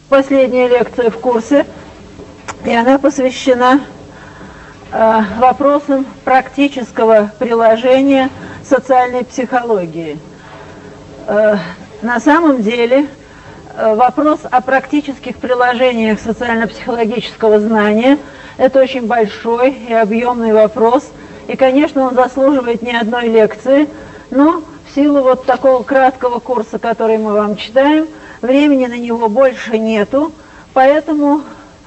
последняя лекция в курсе, и она посвящена вопросам практического приложения социальной психологии. На самом деле вопрос о практических приложениях социально-психологического знания – это очень большой и объемный вопрос, и, конечно, он заслуживает не одной лекции, но в силу вот такого краткого курса, который мы вам читаем, времени на него больше нету, поэтому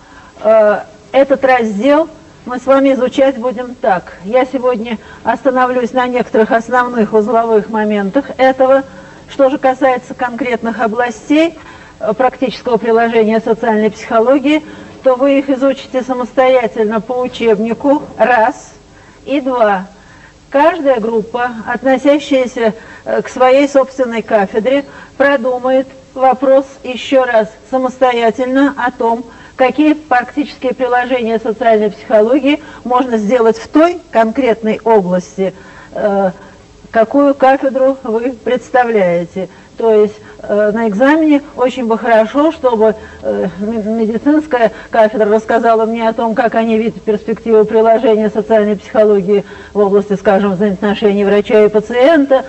этот раздел мы с вами изучать будем так. Я сегодня остановлюсь на некоторых основных узловых моментах этого. Что же касается конкретных областей практического приложения социальной психологии, то вы их изучите самостоятельно по учебнику, раз, и два. Каждая группа, относящаяся к своей собственной кафедре, продумает вопрос еще раз самостоятельно о том, какие практические приложения социальной психологии можно сделать в той конкретной области, какую кафедру вы представляете. То есть на экзамене очень бы хорошо, чтобы медицинская кафедра рассказала мне о том, как они видят перспективу приложения социальной психологии в области, скажем, взаимоотношений врача и пациента,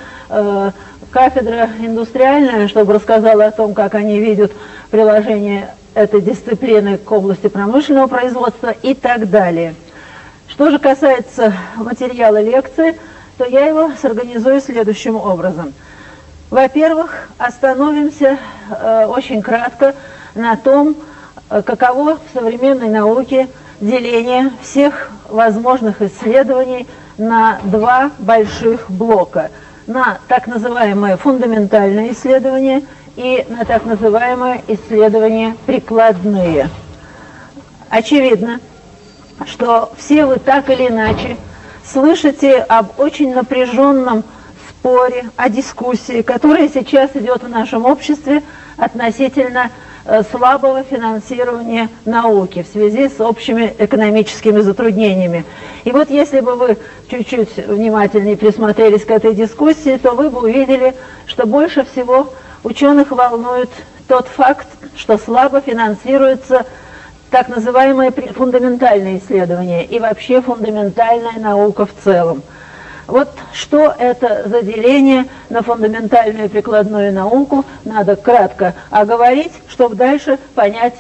кафедра индустриальная, чтобы рассказала о том, как они видят приложение этой дисциплины к области промышленного производства и так далее. Что же касается материала лекции, то я его сорганизую следующим образом. Во-первых, остановимся очень кратко на том, каково в современной науке деление всех возможных исследований на два больших блока. На так называемые фундаментальные исследования и на так называемые исследования прикладные. Очевидно, что все вы так или иначе слышите об очень напряженном споре, о дискуссии, которая сейчас идет в нашем обществе относительно слабого финансирования науки в связи с общими экономическими затруднениями. И вот если бы вы чуть-чуть внимательнее присмотрелись к этой дискуссии, то вы бы увидели, что больше всего ученых волнует тот факт, что слабо финансируются так называемые фундаментальные исследования и вообще фундаментальная наука в целом. Вот что это за деление на фундаментальную и прикладную науку, надо кратко оговорить, чтобы дальше понять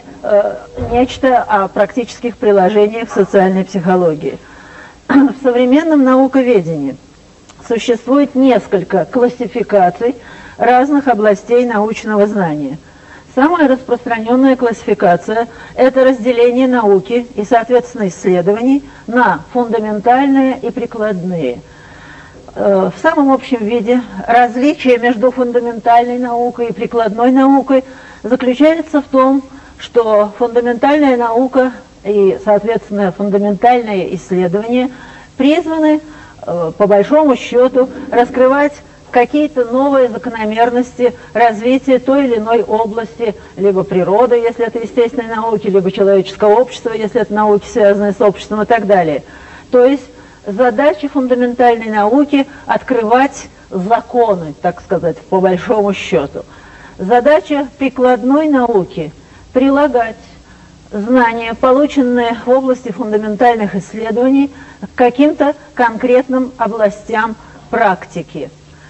нечто о практических приложениях социальной психологии. В современном науковедении существует несколько классификаций разных областей научного знания. Самая распространенная классификация – это разделение науки и, соответственно, исследований на фундаментальные и прикладные. В самом общем виде различие между фундаментальной наукой и прикладной наукой заключается в том, что фундаментальная наука и, соответственно, фундаментальные исследования призваны, по большому счету, раскрывать какие-то новые закономерности развития той или иной области, либо природы, если это естественные науки, либо человеческого общества, если это науки, связанные с обществом и так далее. То есть задача фундаментальной науки – открывать законы, так сказать, по большому счету. Задача прикладной науки – прилагать знания, полученные в области фундаментальных исследований, к каким-то конкретным областям практики.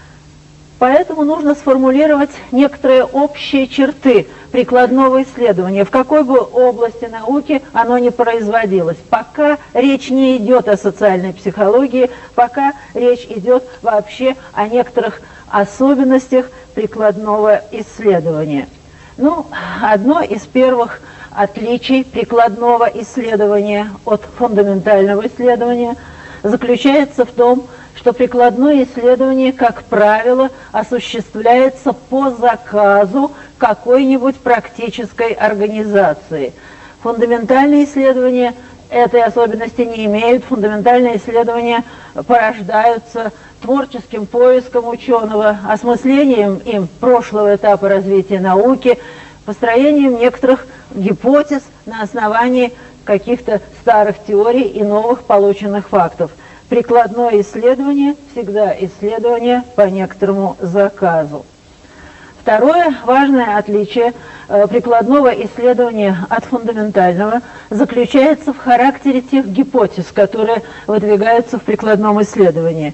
Поэтому нужно сформулировать некоторые общие черты прикладного исследования, в какой бы области науки оно ни производилось. Пока речь не идет о социальной психологии, пока речь идет вообще о некоторых особенностях прикладного исследования. Ну, одно из первых отличий прикладного исследования от фундаментального исследования заключается в том, что прикладное исследование, как правило, осуществляется по заказу какой-нибудь практической организации. Фундаментальные исследования этой особенности не имеют. Фундаментальные исследования порождаются творческим поиском ученого, осмыслением им прошлого этапа развития науки, построением некоторых гипотез на основании каких-то старых теорий и новых полученных фактов. Прикладное исследование всегда исследование по некоторому заказу. Второе важное отличие прикладного исследования от фундаментального заключается в характере тех гипотез, которые выдвигаются в прикладном исследовании.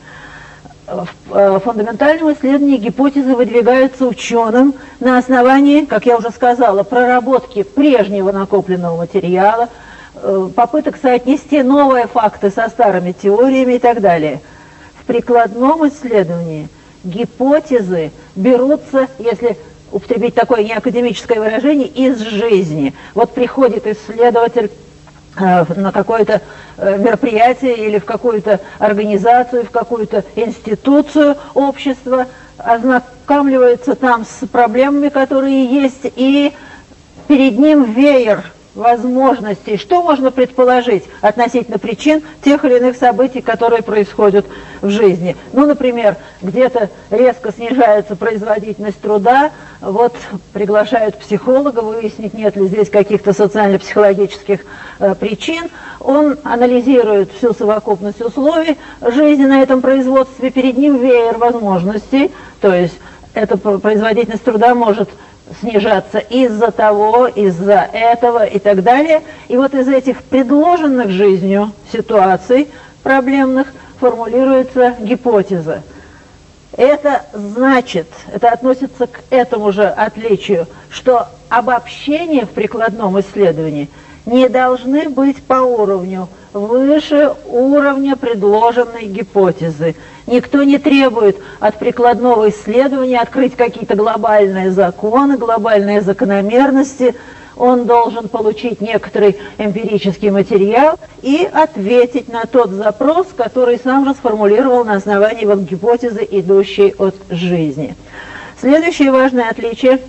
В фундаментальном исследовании гипотезы выдвигаются ученым на основании, как я уже сказала, проработки прежнего накопленного материала, попыток соотнести новые факты со старыми теориями и так далее. В прикладном исследовании гипотезы берутся, если употребить такое неакадемическое выражение, из жизни. Вот приходит исследователь на какое-то мероприятие или в какую-то организацию, в какую-то институцию общества, ознакомливается там с проблемами, которые есть, и перед ним веер возможностей, что можно предположить относительно причин тех или иных событий, которые происходят в жизни. Ну, например, где-то резко снижается производительность труда, вот приглашают психолога выяснить, нет ли здесь каких-то социально-психологических причин. Он анализирует всю совокупность условий жизни на этом производстве, перед ним веер возможностей, то есть эта производительность труда может снижаться из-за того, из-за этого и так далее. И вот из этих предложенных жизнью ситуаций проблемных формулируется гипотеза. Это значит, это относится к этому же отличию, что обобщения в прикладном исследовании не должны быть по уровню выше уровня предложенной гипотезы. Никто не требует от прикладного исследования открыть какие-то глобальные законы, глобальные закономерности. Он должен получить некоторый эмпирический материал и ответить на тот запрос, который сам же сформулировал на основании вот гипотезы, идущей от жизни. Следующее важное отличие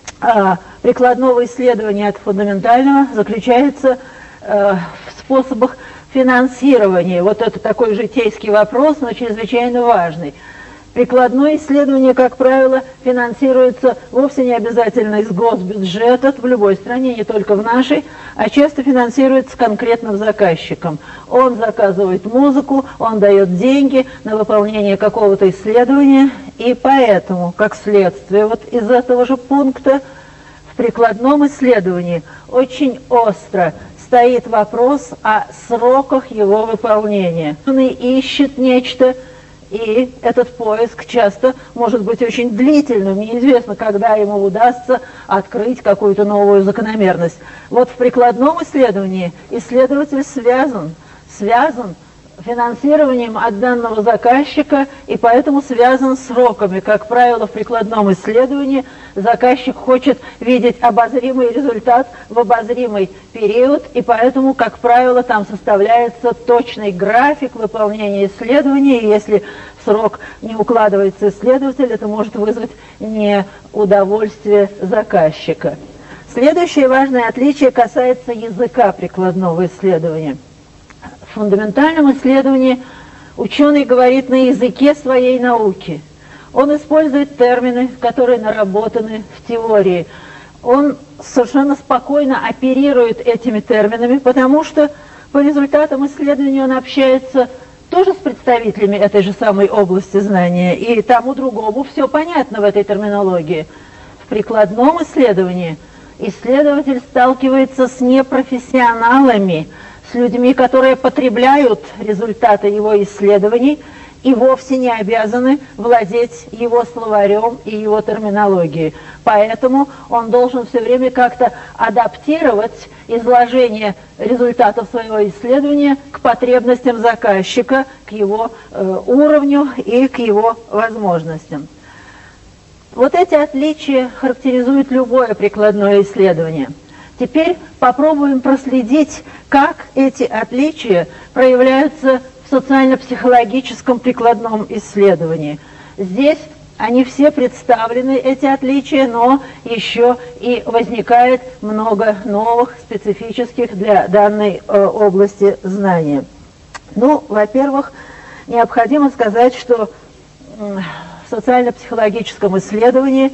прикладного исследования от фундаментального заключается в способах финансирования. Вот это такой житейский вопрос, но чрезвычайно важный. Прикладное исследование, как правило, финансируется вовсе не обязательно из госбюджета в любой стране, не только в нашей, а часто финансируется конкретным заказчиком. Он заказывает музыку, он дает деньги на выполнение какого-то исследования, и поэтому, как следствие вот из этого же пункта, в прикладном исследовании очень остро стоит вопрос о сроках его выполнения. Он ищет нечто, и этот поиск часто может быть очень длительным, неизвестно, когда ему удастся открыть какую-то новую закономерность. Вот в прикладном исследовании исследователь связан финансированием от данного заказчика и поэтому связан с сроками. Как правило, в прикладном исследовании заказчик хочет видеть обозримый результат в обозримый период, и поэтому, как правило, там составляется точный график выполнения исследования, и если в срок не укладывается исследователь, это может вызвать неудовольствие заказчика. Следующее важное отличие касается языка прикладного исследования. В фундаментальном исследовании ученый говорит на языке своей науки. Он использует термины, которые наработаны в теории. Он совершенно спокойно оперирует этими терминами, потому что по результатам исследования он общается тоже с представителями этой же самой области знания, и тому другому все понятно в этой терминологии. В прикладном исследовании исследователь сталкивается с непрофессионалами, с людьми, которые потребляют результаты его исследований и вовсе не обязаны владеть его словарем и его терминологией. Поэтому он должен все время как-то адаптировать изложение результатов своего исследования к потребностям заказчика, к его уровню и к его возможностям. Вот эти отличия характеризуют любое прикладное исследование. Теперь попробуем проследить, как эти отличия проявляются в социально-психологическом прикладном исследовании. Здесь они все представлены, эти отличия, но еще и возникает много новых, специфических для данной области знаний. Ну, во-первых, необходимо сказать, что в социально-психологическом исследовании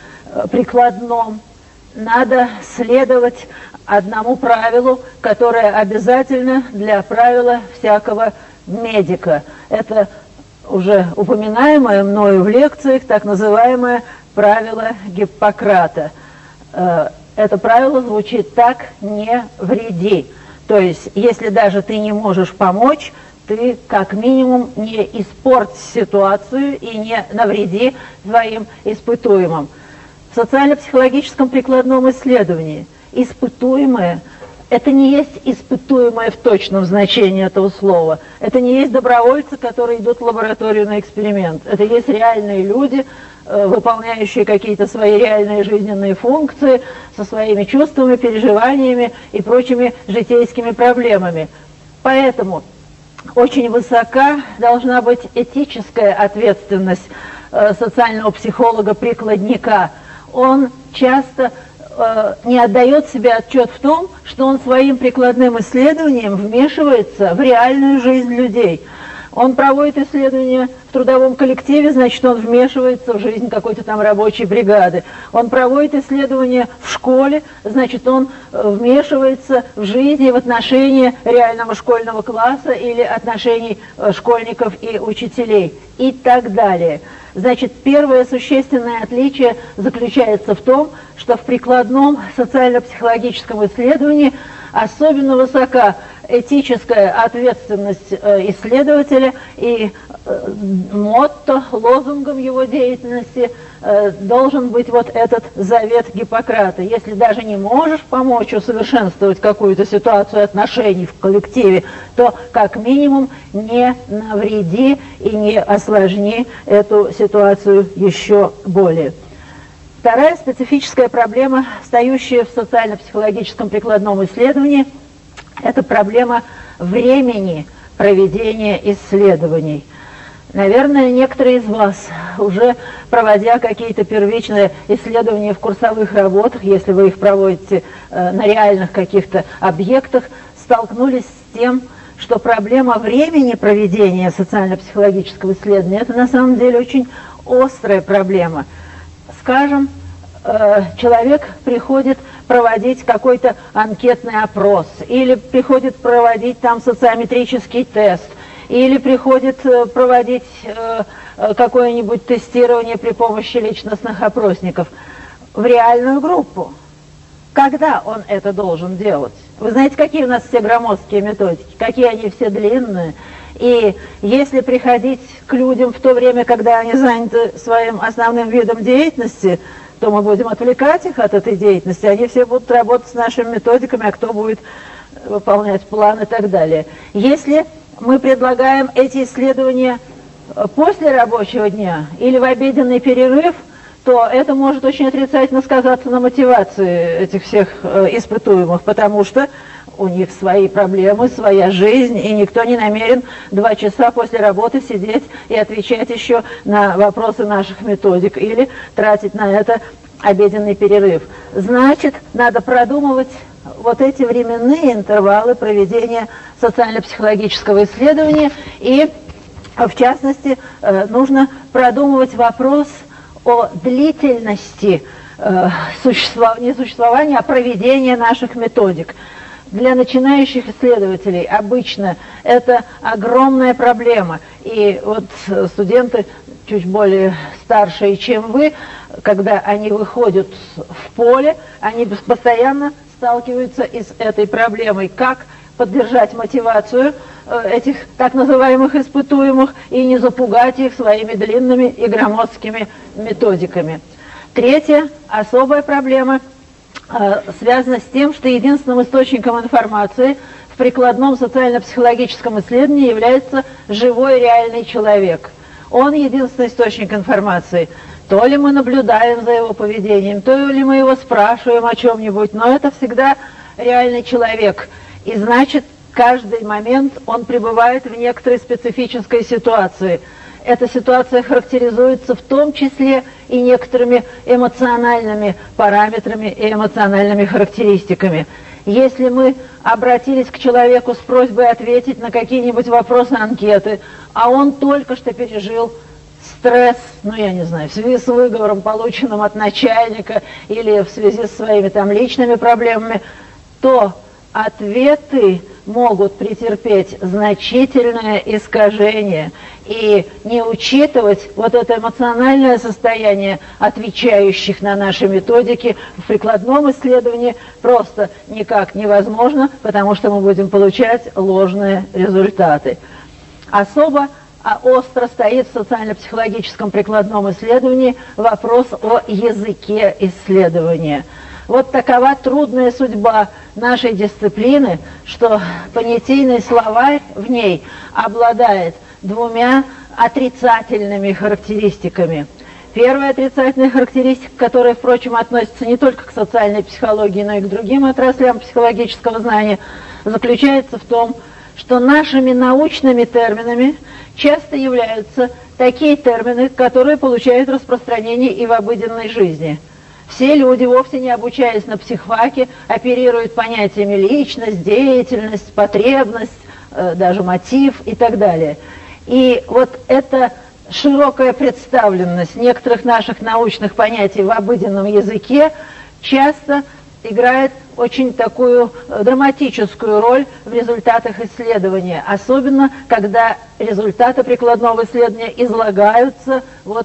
прикладном надо следовать одному правилу, которое обязательно для правила всякого медика. Это уже упоминаемое мною в лекциях так называемое правило Гиппократа. Это правило звучит так: не вреди. То есть, если даже ты не можешь помочь, ты как минимум не испорти ситуацию и не навреди своим испытуемым. В социально-психологическом прикладном исследовании испытуемое – это не есть испытуемое в точном значении этого слова. Это не есть добровольцы, которые идут в лабораторию на эксперимент. Это есть реальные люди, выполняющие какие-то свои реальные жизненные функции, со своими чувствами, переживаниями и прочими житейскими проблемами. Поэтому очень высока должна быть этическая ответственность социального психолога-прикладника. Он часто не отдает себе отчет в том, что он своим прикладным исследованием вмешивается в реальную жизнь людей. Он проводит исследования в трудовом коллективе, значит, он вмешивается в жизнь какой-то там рабочей бригады. Он проводит исследования в школе, значит, он вмешивается в жизнь и в отношения реального школьного класса или отношений школьников и учителей и так далее. Значит, первое существенное отличие заключается в том, что в прикладном социально-психологическом исследовании особенно высока этическая ответственность исследователя, и мотто, лозунгом его деятельности должен быть вот этот завет Гиппократа. Если даже не можешь помочь усовершенствовать какую-то ситуацию отношений в коллективе, то как минимум не навреди и не осложни эту ситуацию еще более. Вторая специфическая проблема, встающая в социально-психологическом прикладном исследовании, это проблема времени проведения исследований. Наверное, некоторые из вас, уже проводя какие-то первичные исследования в курсовых работах, если вы их проводите на реальных каких-то объектах, столкнулись с тем, что проблема времени проведения социально-психологического исследования – это на самом деле очень острая проблема. Скажем, человек приходит проводить какой-то анкетный опрос, или приходит проводить там социометрический тест, или приходит проводить какое-нибудь тестирование при помощи личностных опросников в реальную группу. Когда он это должен делать? Вы знаете, какие у нас все громоздкие методики, какие они все длинные. И если приходить к людям в то время, когда они заняты своим основным видом деятельности, то мы будем отвлекать их от этой деятельности, они все будут работать с нашими методиками, а кто будет выполнять план и так далее. Если мы предлагаем эти исследования после рабочего дня или в обеденный перерыв, то это может очень отрицательно сказаться на мотивации этих всех испытуемых, потому что у них свои проблемы, своя жизнь, и никто не намерен 2 часа после работы сидеть и отвечать еще на вопросы наших методик или тратить на это обеденный перерыв. Значит, надо продумывать вот эти временные интервалы проведения социально-психологического исследования, и, в частности, нужно продумывать вопрос о длительности не существования, а проведения наших методик. Для начинающих исследователей обычно это огромная проблема. И вот студенты чуть более старшие, чем вы, когда они выходят в поле, они постоянно сталкиваются и с этой проблемой. Как поддержать мотивацию этих так называемых испытуемых и не запугать их своими длинными и громоздкими методиками. Третья особая проблема связана с тем, что единственным источником информации в прикладном социально-психологическом исследовании является живой реальный человек. Он единственный источник информации. То ли мы наблюдаем за его поведением, то ли мы его спрашиваем о чем-нибудь, но это всегда реальный человек. И значит, каждый момент он пребывает в некоторой специфической ситуации. Эта ситуация характеризуется в том числе и некоторыми эмоциональными параметрами и эмоциональными характеристиками. Если мы обратились к человеку с просьбой ответить на какие-нибудь вопросы анкеты, а он только что пережил стресс, ну я не знаю, в связи с выговором, полученным от начальника, или в связи с своими там личными проблемами, то ответы могут претерпеть значительное искажение и не учитывать вот это эмоциональное состояние отвечающих на наши методики в прикладном исследовании просто никак невозможно, потому что мы будем получать ложные результаты. Особо остро стоит в социально-психологическом прикладном исследовании вопрос о языке исследования. Вот такова трудная судьба нашей дисциплины, что понятийный словарь в ней обладает двумя отрицательными характеристиками. Первая отрицательная характеристика, которая, впрочем, относится не только к социальной психологии, но и к другим отраслям психологического знания, заключается в том, что нашими научными терминами часто являются такие термины, которые получают распространение и в обыденной жизни. Все люди, вовсе не обучаясь на психфаке, оперируют понятиями личность, деятельность, потребность, даже мотив и так далее. И вот эта широкая представленность некоторых наших научных понятий в обыденном языке часто играет очень такую драматическую роль в результатах исследования, особенно когда результаты прикладного исследования излагаются вот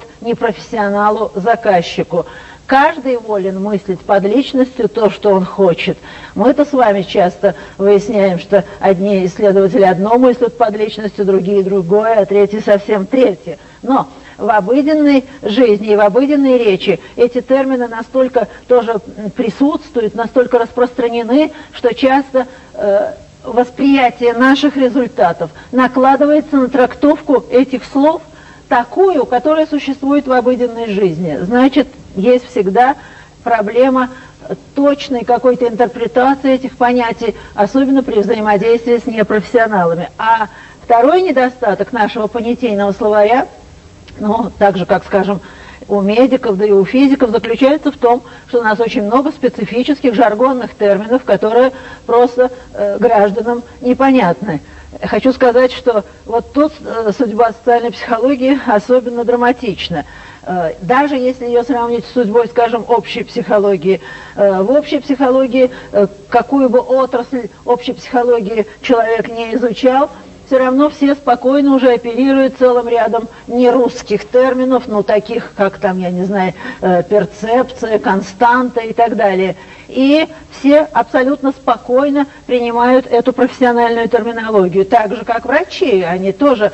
непрофессионалу-заказчику. Каждый волен мыслить под личностью то, что он хочет. Мы-то с вами часто выясняем, что одни исследователи одно мыслят под личностью, другие другое, а третьи совсем третье. Но в обыденной жизни и в обыденной речи эти термины настолько тоже присутствуют, настолько распространены, что часто восприятие наших результатов накладывается на трактовку этих слов такую, которая существует в обыденной жизни. Значит, есть всегда проблема точной какой-то интерпретации этих понятий, особенно при взаимодействии с непрофессионалами. А второй недостаток нашего понятийного словаря, ну, так же, как, скажем, у медиков, да и у физиков, заключается в том, что у нас очень много специфических жаргонных терминов, которые просто гражданам непонятны. Хочу сказать, что вот тут судьба социальной психологии особенно драматична. Даже если ее сравнить с судьбой, скажем, общей психологии, в общей психологии, какую бы отрасль общей психологии человек не изучал, все равно все спокойно уже оперируют целым рядом нерусских терминов, ну, таких, как там, я не знаю, перцепция, константа и так далее. И все абсолютно спокойно принимают эту профессиональную терминологию. Так же, как врачи, они тоже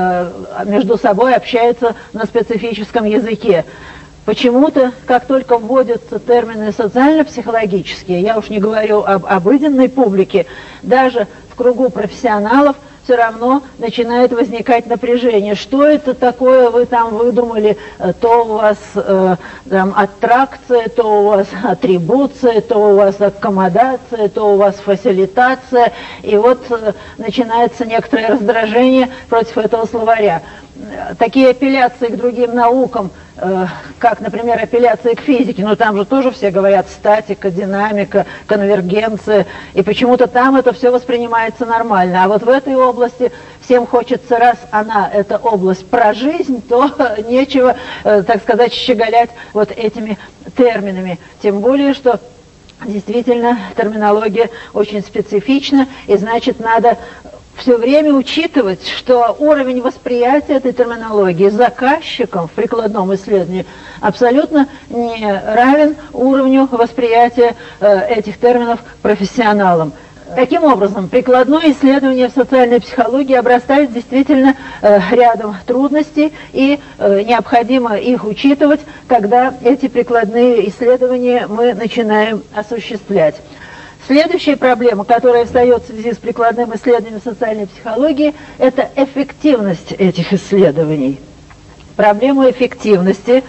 между собой общаются на специфическом языке. Почему-то, как только вводятся термины социально-психологические, я уж не говорю об обыденной публике, даже в кругу профессионалов, все равно начинает возникать напряжение. Что это такое вы там выдумали? То у вас там аттракция, то у вас атрибуция, то у вас аккомодация, то у вас фасилитация. И вот начинается некоторое раздражение против этого словаря. Такие апелляции к другим наукам, как, например, апелляции к физике, но там же тоже все говорят статика, динамика, конвергенция, и почему-то там это все воспринимается нормально. А вот в этой области всем хочется, раз она, эта область, про жизнь, то нечего, так сказать, щеголять вот этими терминами. Тем более, что действительно терминология очень специфична, и значит, надо все время учитывать, что уровень восприятия этой терминологии заказчиком в прикладном исследовании абсолютно не равен уровню восприятия этих терминов профессионалам. Таким образом, прикладное исследование в социальной психологии обрастает действительно рядом трудностей, и необходимо их учитывать, когда эти прикладные исследования мы начинаем осуществлять. Следующая проблема, которая встает в связи с прикладным исследованием социальной психологии, это эффективность этих исследований. Проблему эффективности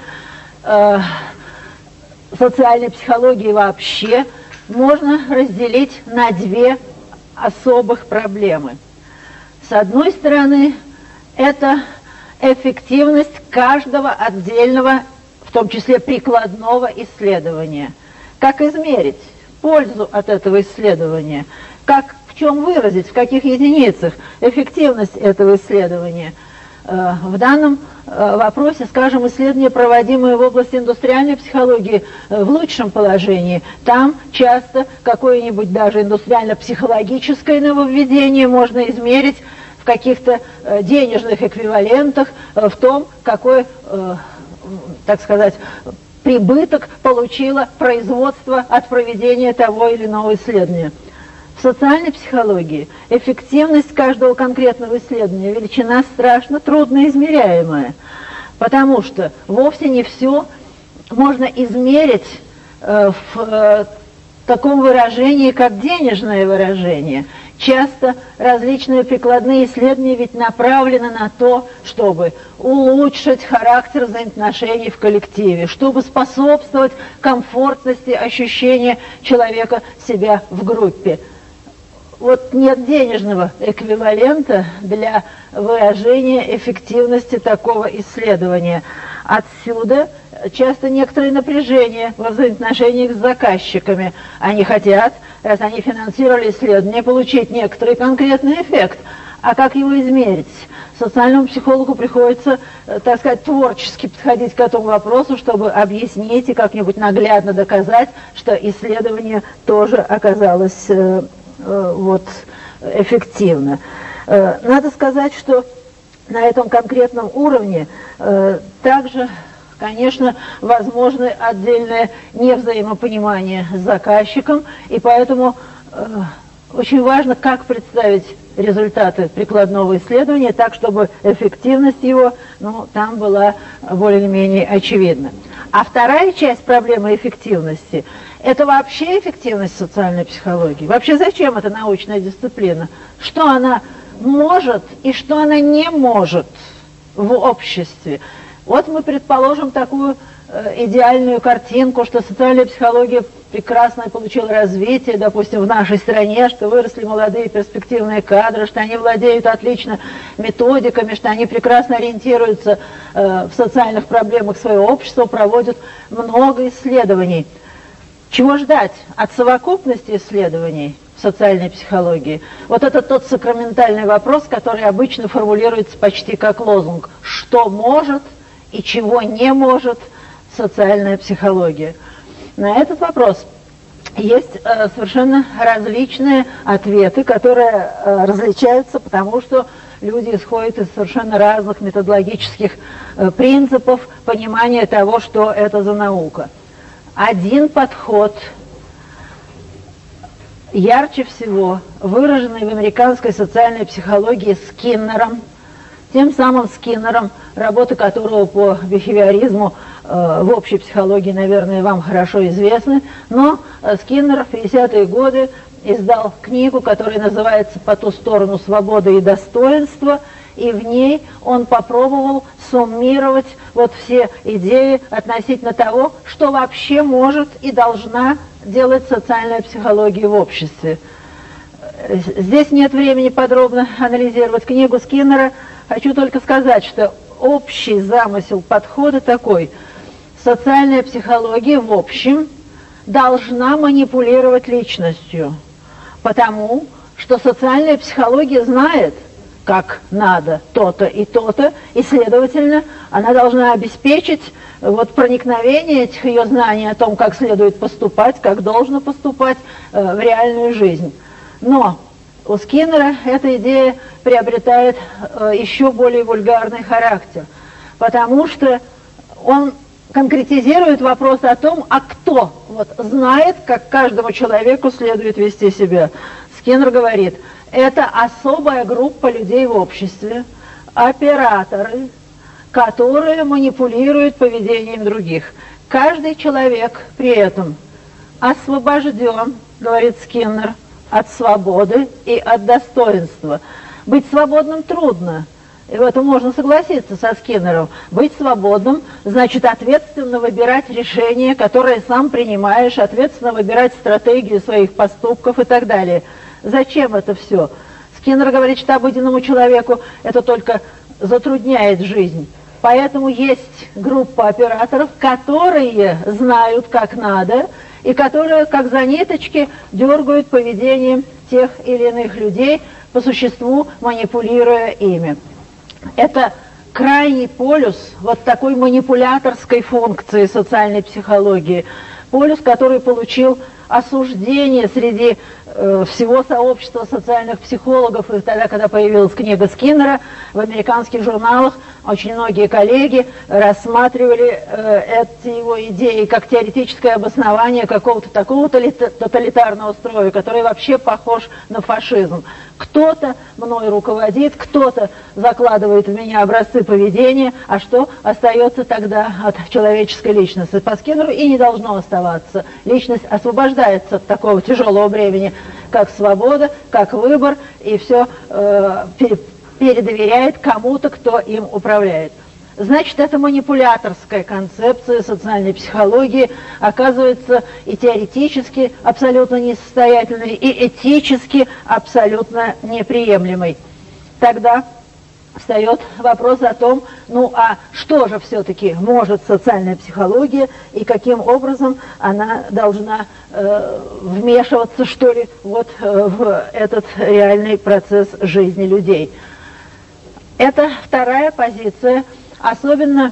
социальной психологии вообще можно разделить на две особых проблемы. С одной стороны, это эффективность каждого отдельного, в том числе прикладного исследования. Как измерить пользу от этого исследования? Как, в чем выразить, в каких единицах эффективность этого исследования? В данном вопросе, скажем, исследования, проводимые в области индустриальной психологии, в лучшем положении. Там часто какое-нибудь даже индустриально-психологическое нововведение можно измерить в каких-то денежных эквивалентах, в том, какой, так сказать, прибыток получило производство от проведения того или иного исследования. В социальной психологии эффективность каждого конкретного исследования величина страшно трудно измеряемая, потому что вовсе не все можно измерить в таком выражении, как денежное выражение. Часто различные прикладные исследования ведь направлены на то, чтобы улучшить характер взаимоотношений в коллективе, чтобы способствовать комфортности ощущения человека себя в группе. Вот нет денежного эквивалента для выражения эффективности такого исследования. Отсюда часто некоторые напряжения во взаимоотношениях с заказчиками. Они хотят, раз они финансировали исследование, получить некоторый конкретный эффект. А как его измерить? Социальному психологу приходится, так сказать, творчески подходить к этому вопросу, чтобы объяснить и как-нибудь наглядно доказать, что исследование тоже оказалось эффективно. Надо сказать, что на этом конкретном уровне также, конечно, возможны отдельное невзаимопонимание с заказчиком, и поэтому очень важно, как представить результаты прикладного исследования так, чтобы эффективность его, там была более-менее очевидна. А вторая часть проблемы эффективности – это вообще эффективность социальной психологии. Вообще зачем эта научная дисциплина? Что она может и что она не может в обществе? Вот мы предположим такую идеальную картинку, что социальная психология прекрасно получила развитие, допустим, в нашей стране, что выросли молодые перспективные кадры, что они владеют отлично методиками, что они прекрасно ориентируются в социальных проблемах своего общества, проводят много исследований. Чего ждать от совокупности исследований в социальной психологии? Вот это тот сакраментальный вопрос, который обычно формулируется почти как лозунг. Что может и чего не может социальная психология? На этот вопрос есть совершенно различные ответы, которые различаются, потому что люди исходят из совершенно разных методологических принципов понимания того, что это за наука. Один подход, ярче всего выраженный в американской социальной психологии Скиннером, тем самым Скиннером, работы которого по бихевиоризму в общей психологии, наверное, вам хорошо известны, но Скиннер в 50-е годы издал книгу, которая называется «По ту сторону свободы и достоинства», и в ней он попробовал суммировать вот все идеи относительно того, что вообще может и должна делать социальная психология в обществе. Здесь нет времени подробно анализировать книгу Скиннера. Хочу только сказать, что общий замысел подхода такой. Социальная психология в общем должна манипулировать личностью, потому что социальная психология знает, как надо то-то, и, следовательно, она должна обеспечить проникновение этих ее знаний о том, как следует поступать, как должно поступать в реальную жизнь. Но у Скиннера эта идея приобретает еще более вульгарный характер, потому что он конкретизирует вопрос о том, а кто знает, как каждому человеку следует вести себя. Скиннер говорит, это особая группа людей в обществе, операторы, которые манипулируют поведением других. Каждый человек при этом освобожден, говорит Скиннер, от свободы и от достоинства. Быть свободным трудно, и в этом можно согласиться со Скиннером. Быть свободным значит ответственно выбирать решения, которые сам принимаешь, ответственно выбирать стратегию своих поступков и так далее. Зачем это все? Скиннер говорит, что обыденному человеку это только затрудняет жизнь. Поэтому есть группа операторов, которые знают, как надо, и которые, как за ниточки, дергают поведением тех или иных людей, по существу манипулируя ими. Это крайний полюс вот такой манипуляторской функции социальной психологии, полюс, который получил осуждение среди всего сообщества социальных психологов. И тогда, когда появилась книга Скиннера, в американских журналах очень многие коллеги рассматривали эти его идеи как теоретическое обоснование какого-то такого тоталитарного строя, который вообще похож на фашизм. Кто-то мной руководит, кто-то закладывает в меня образцы поведения, а что остается тогда от человеческой личности? По Скиннеру и не должно оставаться. Личность освобождается от такого тяжелого бремени, как свобода, как выбор, и все передоверяет кому-то, кто им управляет. Значит, эта манипуляторская концепция социальной психологии оказывается и теоретически абсолютно несостоятельной, и этически абсолютно неприемлемой. Тогда встает вопрос о том, ну а что же все-таки может социальная психология и каким образом она должна вмешиваться, что ли, вот в этот реальный процесс жизни людей. Это вторая позиция, особенно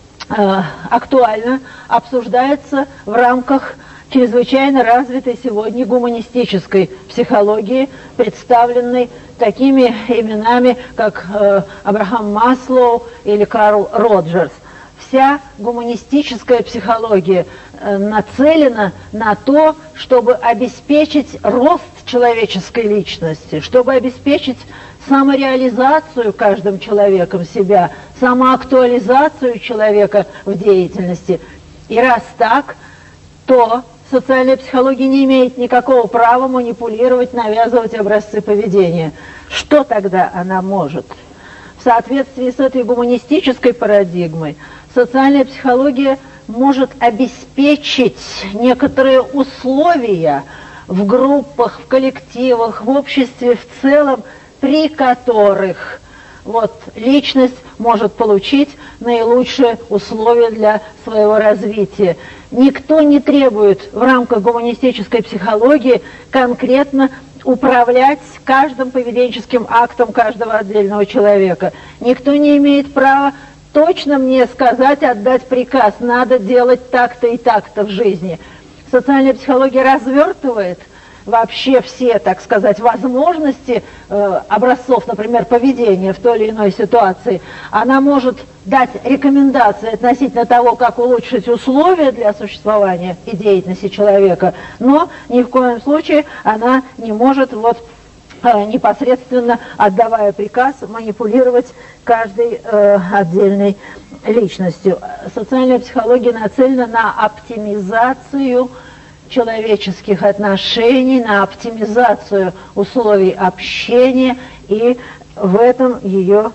актуально обсуждается в рамках чрезвычайно развитой сегодня гуманистической психологии, представленной такими именами, как Абрахам Маслоу или Карл Роджерс. Вся гуманистическая психология нацелена на то, чтобы обеспечить рост человеческой личности, чтобы обеспечить самореализацию каждым человеком себя, самоактуализацию человека в деятельности. И раз так, то социальная психология не имеет никакого права манипулировать, навязывать образцы поведения. Что тогда она может? В соответствии с этой гуманистической парадигмой, социальная психология может обеспечить некоторые условия в группах, в коллективах, в обществе в целом, при которых вот личность может получить наилучшие условия для своего развития. Никто не требует в рамках гуманистической психологии конкретно управлять каждым поведенческим актом каждого отдельного человека. Никто не имеет права точно мне сказать, отдать приказ, надо делать так-то и так-то в жизни. Социальная психология развертывает вообще все, так сказать, возможности образцов, например, поведения в той или иной ситуации. Она может дать рекомендации относительно того, как улучшить условия для существования и деятельности человека, но ни в коем случае она не может вот непосредственно, отдавая приказ, манипулировать каждой отдельной личностью. Социальная психология нацелена на оптимизацию человеческих отношений, на оптимизацию условий общения, и в этом ее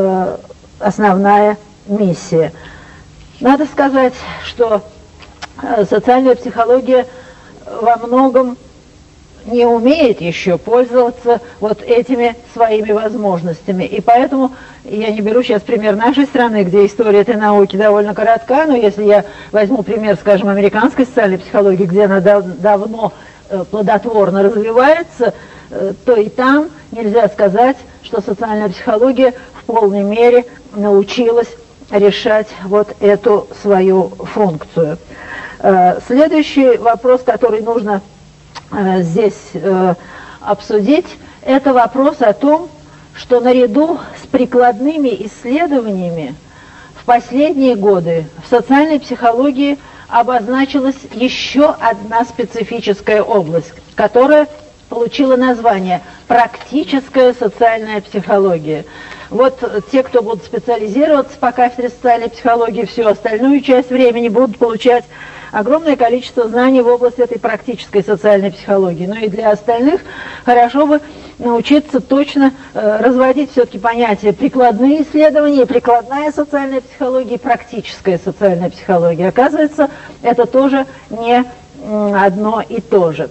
основная миссия. Надо сказать, что социальная психология во многом не умеет еще пользоваться вот этими своими возможностями. И поэтому я не беру сейчас пример нашей страны, где история этой науки довольно коротка, но если я возьму пример, скажем, американской социальной психологии, где она давно плодотворно развивается, то и там нельзя сказать, что социальная психология в полной мере научилась решать вот эту свою функцию. Следующий вопрос, который нужно здесь обсудить, это вопрос о том, что наряду с прикладными исследованиями в последние годы в социальной психологии обозначилась еще одна специфическая область, которая получила название «практическая социальная психология». Вот те, кто будут специализироваться по кафедре социальной психологии, всю остальную часть времени будут получать огромное количество знаний в области этой практической социальной психологии. Но и для остальных хорошо бы научиться точно разводить все-таки понятия прикладные исследования, прикладная социальная психология и практическая социальная психология. Оказывается, это тоже не одно и то же.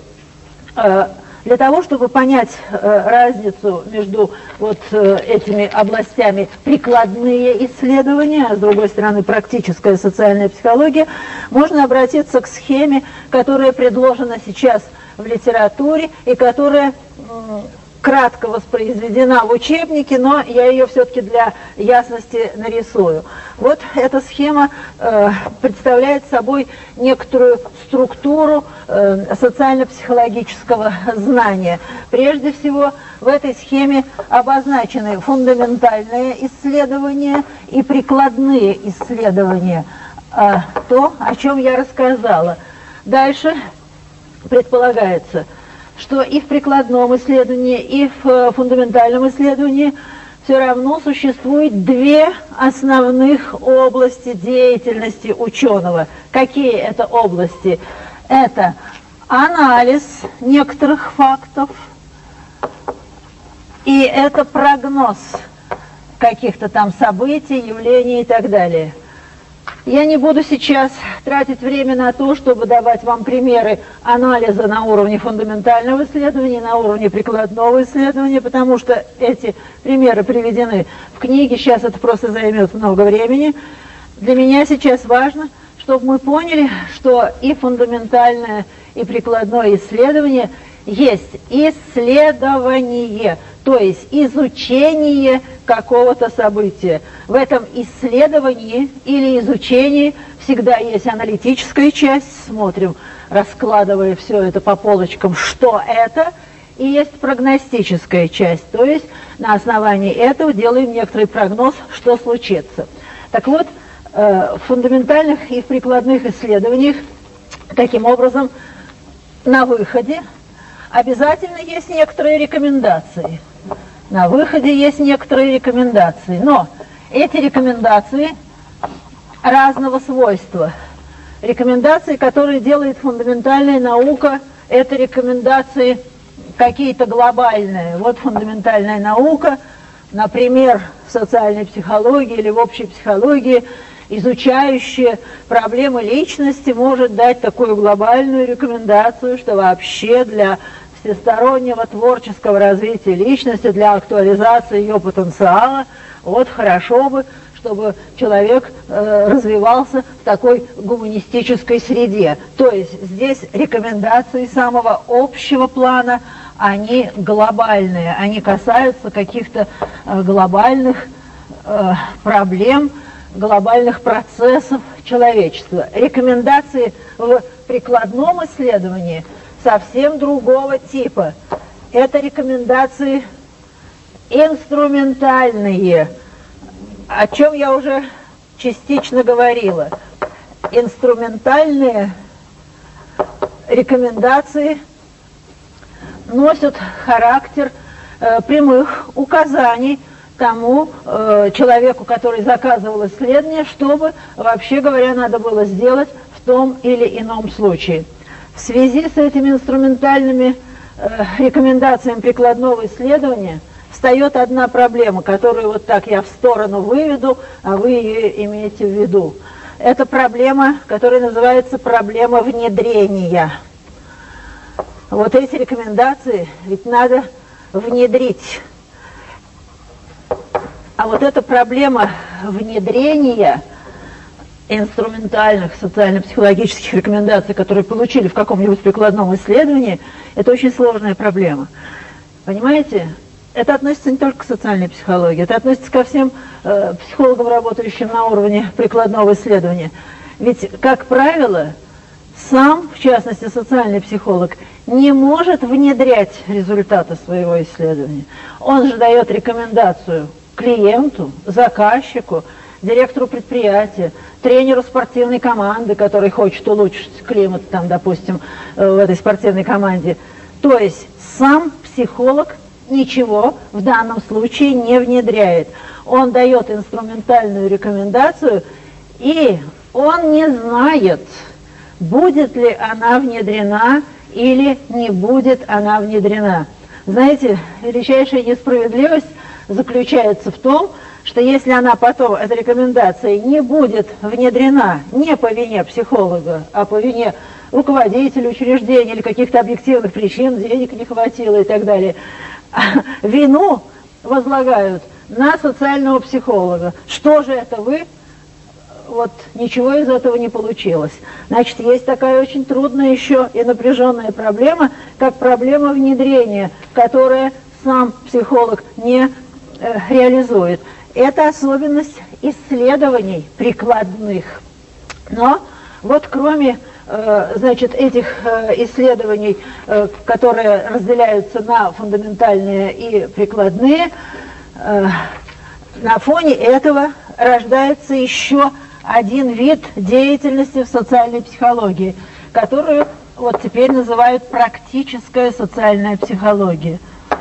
Для того, чтобы понять разницу между вот этими областями прикладные исследования, а с другой стороны практическая социальная психология, можно обратиться к схеме, которая предложена сейчас в литературе и которая кратко воспроизведена в учебнике, но я ее все-таки для ясности нарисую. Вот эта схема представляет собой некоторую структуру социально-психологического знания. Прежде всего, в этой схеме обозначены фундаментальные исследования и прикладные исследования, то, о чем я рассказала. Дальше предполагается, что и в прикладном исследовании, и в фундаментальном исследовании все равно существует две основных области деятельности ученого. Какие это области? Это анализ некоторых фактов, и это прогноз каких-то там событий, явлений и так далее. Я не буду сейчас тратить время на то, чтобы давать вам примеры анализа на уровне фундаментального исследования, на уровне прикладного исследования, потому что эти примеры приведены в книге, сейчас это просто займет много времени. Для меня сейчас важно, чтобы мы поняли, что и фундаментальное, и прикладное исследование есть исследование, то есть изучение какого-то события. В этом исследовании или изучении всегда есть аналитическая часть, смотрим, раскладывая все это по полочкам, что это, и есть прогностическая часть, то есть на основании этого делаем некоторый прогноз, что случится. Так вот, в фундаментальных и в прикладных исследованиях, таким образом, на выходе обязательно есть некоторые рекомендации. На выходе есть некоторые рекомендации, но эти рекомендации разного свойства. Рекомендации, которые делает фундаментальная наука, это рекомендации какие-то глобальные. Вот фундаментальная наука, например, в социальной психологии или в общей психологии, изучающая проблемы личности, может дать такую глобальную рекомендацию, что вообще для всестороннего творческого развития личности, для актуализации ее потенциала, вот хорошо бы, чтобы человек развивался в такой гуманистической среде. То есть здесь рекомендации самого общего плана, они глобальные, они касаются каких-то глобальных проблем, глобальных процессов человечества. Рекомендации в прикладном исследовании совсем другого типа. Это рекомендации инструментальные, о чем я уже частично говорила. Инструментальные рекомендации носят характер прямых указаний тому человеку, который заказывал исследование, чтобы, вообще говоря, надо было сделать в том или ином случае. В связи с этими инструментальными рекомендациями прикладного исследования встает одна проблема, которую вот так я в сторону выведу, а вы ее имеете в виду. Это проблема, которая называется проблема внедрения. Вот эти рекомендации ведь надо внедрить. А вот эта проблема внедрения инструментальных социально-психологических рекомендаций, которые получили в каком-нибудь прикладном исследовании, это очень сложная проблема. Понимаете? Это относится не только к социальной психологии, это относится ко всем психологам, работающим на уровне прикладного исследования. Ведь, как правило, сам, в частности, социальный психолог, не может внедрять результаты своего исследования. Он же дает рекомендацию клиенту, заказчику, директору предприятия, тренеру спортивной команды, который хочет улучшить климат, там, допустим, в этой спортивной команде. То есть сам психолог ничего в данном случае не внедряет. Он дает инструментальную рекомендацию, и он не знает, будет ли она внедрена или не будет она внедрена. Знаете, величайшая несправедливость заключается в том, что если она потом, эта рекомендация, не будет внедрена не по вине психолога, а по вине руководителя учреждения или каких-то объективных причин, денег не хватило и так далее, вину возлагают на социального психолога. Что же это вы? Вот ничего из этого не получилось. Значит, есть такая очень трудная еще и напряженная проблема, как проблема внедрения, которая сам психолог не реализует. Это особенность исследований прикладных. Но вот кроме значит, этих исследований, которые разделяются на фундаментальные и прикладные, на фоне этого рождается еще один вид деятельности в социальной психологии, которую вот теперь называют практическая социальная психология.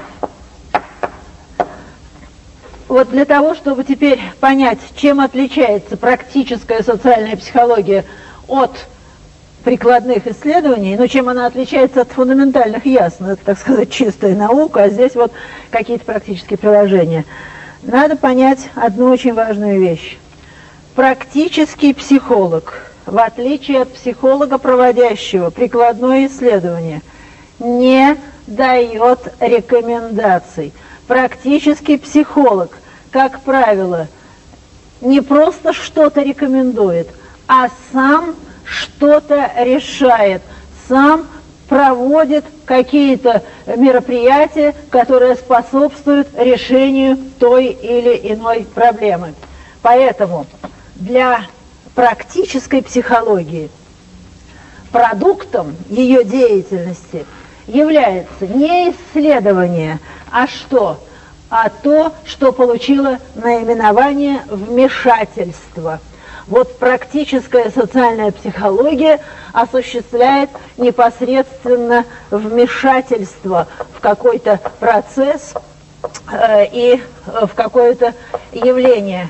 Вот для того, чтобы теперь понять, чем отличается практическая социальная психология от прикладных исследований, но чем она отличается от фундаментальных, ясно, это, так сказать, чистая наука, а здесь вот какие-то практические приложения. Надо понять одну очень важную вещь. Практический психолог, в отличие от психолога, проводящего прикладное исследование, не дает рекомендаций. Практический психолог, как правило, не просто что-то рекомендует, а сам что-то решает, сам проводит какие-то мероприятия, которые способствуют решению той или иной проблемы. Поэтому для практической психологии продуктом ее деятельности является не исследование, а что? А то, что получило наименование вмешательство. Вот практическая социальная психология осуществляет непосредственно вмешательство в какой-то процесс и в какое-то явление.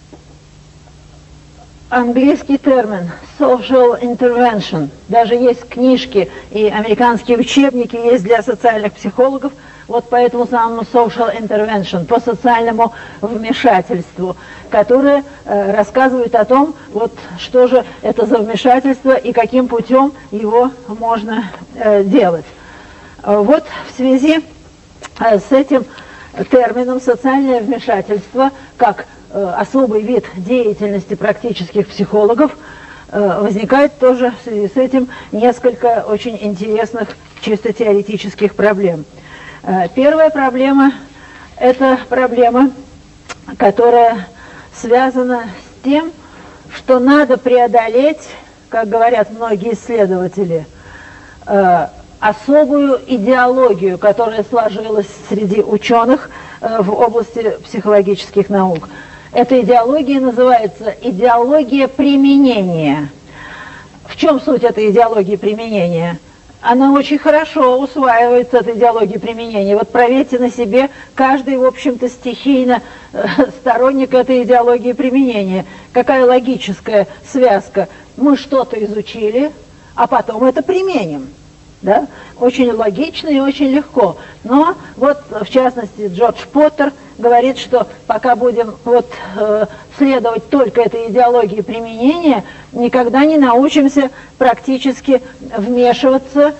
Английский термин social intervention. Даже есть книжки и американские учебники есть для социальных психологов, вот по этому самому social intervention, по социальному вмешательству, которые рассказывают о том, вот что же это за вмешательство и каким путем его можно делать. Вот в связи с этим термином социальное вмешательство, как особый вид деятельности практических психологов, возникает тоже в связи с этим несколько очень интересных чисто теоретических проблем. Первая проблема – это проблема, которая связана с тем, что надо преодолеть, как говорят многие исследователи, особую идеологию, которая сложилась среди ученых в области психологических наук. Эта идеология называется идеология применения. В чем суть этой идеологии применения? Она очень хорошо усваивается, эта идеология применения. Вот проверьте на себе, каждый, в общем-то, стихийно сторонник этой идеологии применения. Какая логическая связка? Мы что-то изучили, а потом это применим. Да? Очень логично и очень легко. Но вот, в частности, Джордж Поттер говорит, что пока будем следовать только этой идеологии применения, никогда не научимся практически вмешиваться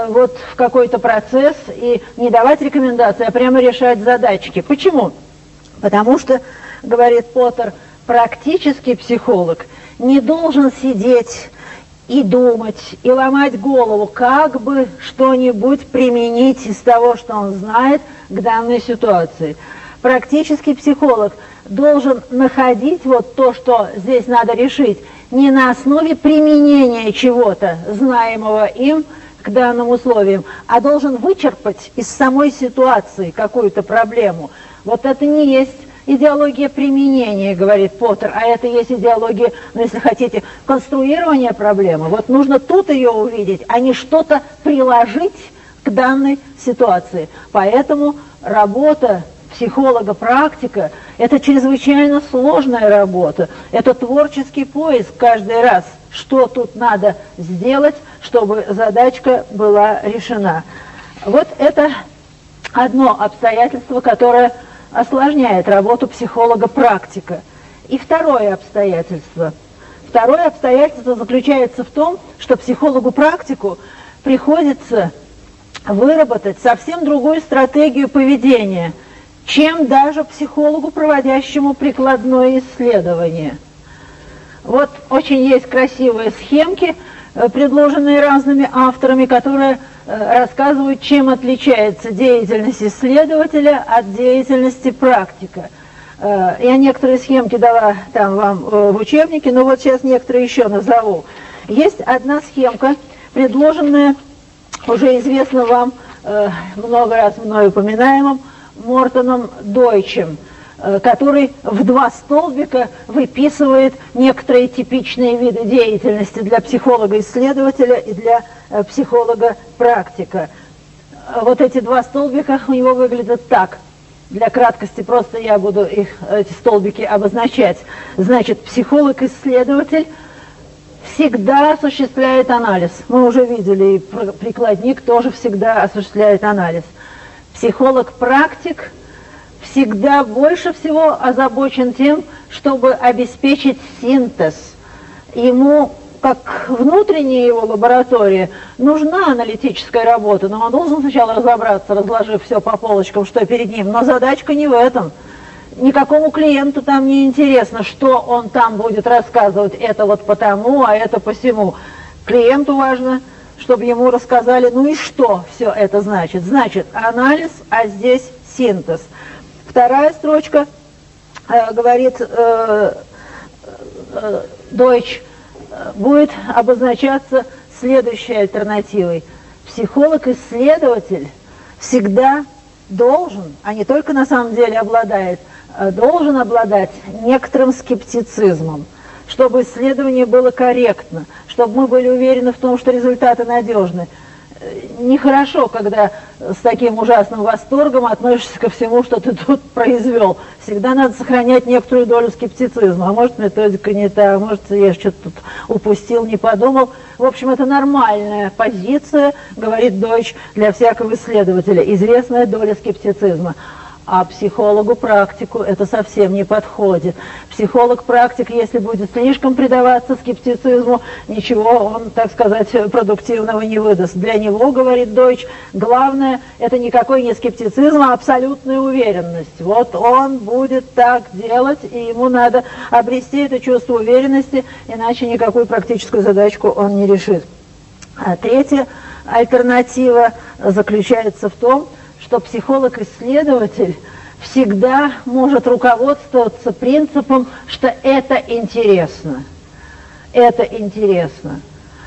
в какой-то процесс и не давать рекомендации, а прямо решать задачки. Почему? Потому что, говорит Поттер, практический психолог не должен сидеть и думать, и ломать голову, как бы что-нибудь применить из того, что он знает, к данной ситуации. Практический психолог должен находить вот то, что здесь надо решить, не на основе применения чего-то, знаемого им к данным условиям, а должен вычерпать из самой ситуации какую-то проблему. Вот это не есть идеология применения, говорит Поттер, а это есть идеология, ну, если хотите, конструирования проблемы. Вот нужно тут ее увидеть, а не что-то приложить к данной ситуации. Поэтому работа психолога-практика – это чрезвычайно сложная работа. Это творческий поиск каждый раз, что тут надо сделать, чтобы задачка была решена. Вот это одно обстоятельство, которое осложняет работу психолога-практика. И второе обстоятельство. Второе обстоятельство заключается в том, что психологу-практику приходится выработать совсем другую стратегию поведения, чем даже психологу, проводящему прикладное исследование. Вот очень есть красивые схемки, предложенные разными авторами, которые рассказывают, чем отличается деятельность исследователя от деятельности практика. Я некоторые схемки дала там вам в учебнике, но вот сейчас некоторые еще назову. Есть одна схемка, предложенная уже известным вам, много раз мной упоминаемым, Мортоном Дойчем, который в 2 столбика выписывает некоторые типичные виды деятельности для психолога-исследователя и для психолога-практика. Вот эти 2 столбика у него выглядят так. Для краткости просто я буду эти столбики обозначать. Значит, психолог-исследователь всегда осуществляет анализ. Мы уже видели, и прикладник тоже всегда осуществляет анализ. Психолог-практик всегда больше всего озабочен тем, чтобы обеспечить синтез. Ему, как внутренняя его лаборатория, нужна аналитическая работа, но он должен сначала разобраться, разложив все по полочкам, что перед ним. Но задачка не в этом. Никакому клиенту там не интересно, что он там будет рассказывать. Это вот потому, а это посему. Клиенту важно, чтобы ему рассказали, ну и что все это значит. Значит, анализ, а здесь синтез. Вторая строчка говорит Дойч, будет обозначаться следующей альтернативой. Психолог-исследователь всегда должен, а не только на самом деле обладает, должен обладать некоторым скептицизмом, чтобы исследование было корректно, чтобы мы были уверены в том, что результаты надежны. Нехорошо, когда с таким ужасным восторгом относишься ко всему, что ты тут произвел. Всегда надо сохранять некоторую долю скептицизма. А может, методика не та, а может, я что-то тут упустил, не подумал. В общем, это нормальная позиция, говорит Дойч, для всякого исследователя. Известная доля скептицизма. А психологу-практику это совсем не подходит. Психолог-практик, если будет слишком предаваться скептицизму, ничего он, так сказать, продуктивного не выдаст. Для него, говорит Дойч, главное это никакой не скептицизм, а абсолютная уверенность. Вот он будет так делать, и ему надо обрести это чувство уверенности, иначе никакую практическую задачку он не решит. А третья альтернатива заключается в том, что психолог-исследователь всегда может руководствоваться принципом, что это интересно. Это интересно.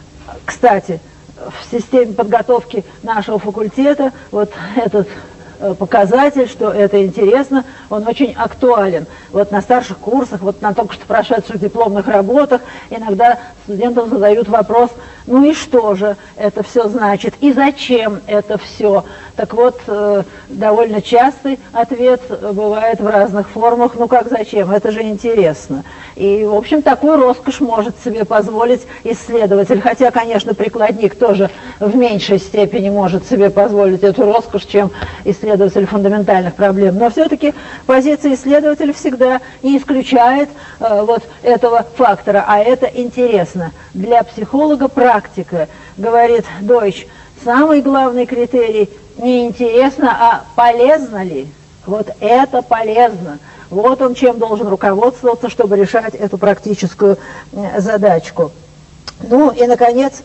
Кстати, в системе подготовки нашего факультета вот этот показатель, что это интересно, он очень актуален. Вот на старших курсах, вот на только что прошедших дипломных работах иногда студентам задают вопрос, ну и что же это все значит, и зачем это все? Так вот, довольно частый ответ бывает в разных формах, ну как зачем, это же интересно. И, в общем, такую роскошь может себе позволить исследователь, хотя, конечно, прикладник тоже в меньшей степени может себе позволить эту роскошь, чем исследователь фундаментальных проблем. Но все-таки позиция исследователя всегда не исключает вот этого фактора, а это интересно. Для психолога практика, говорит Дойч, самый главный критерий не интересно, а полезно ли. Вот это полезно. Вот он чем должен руководствоваться, чтобы решать эту практическую задачку. Ну и, наконец,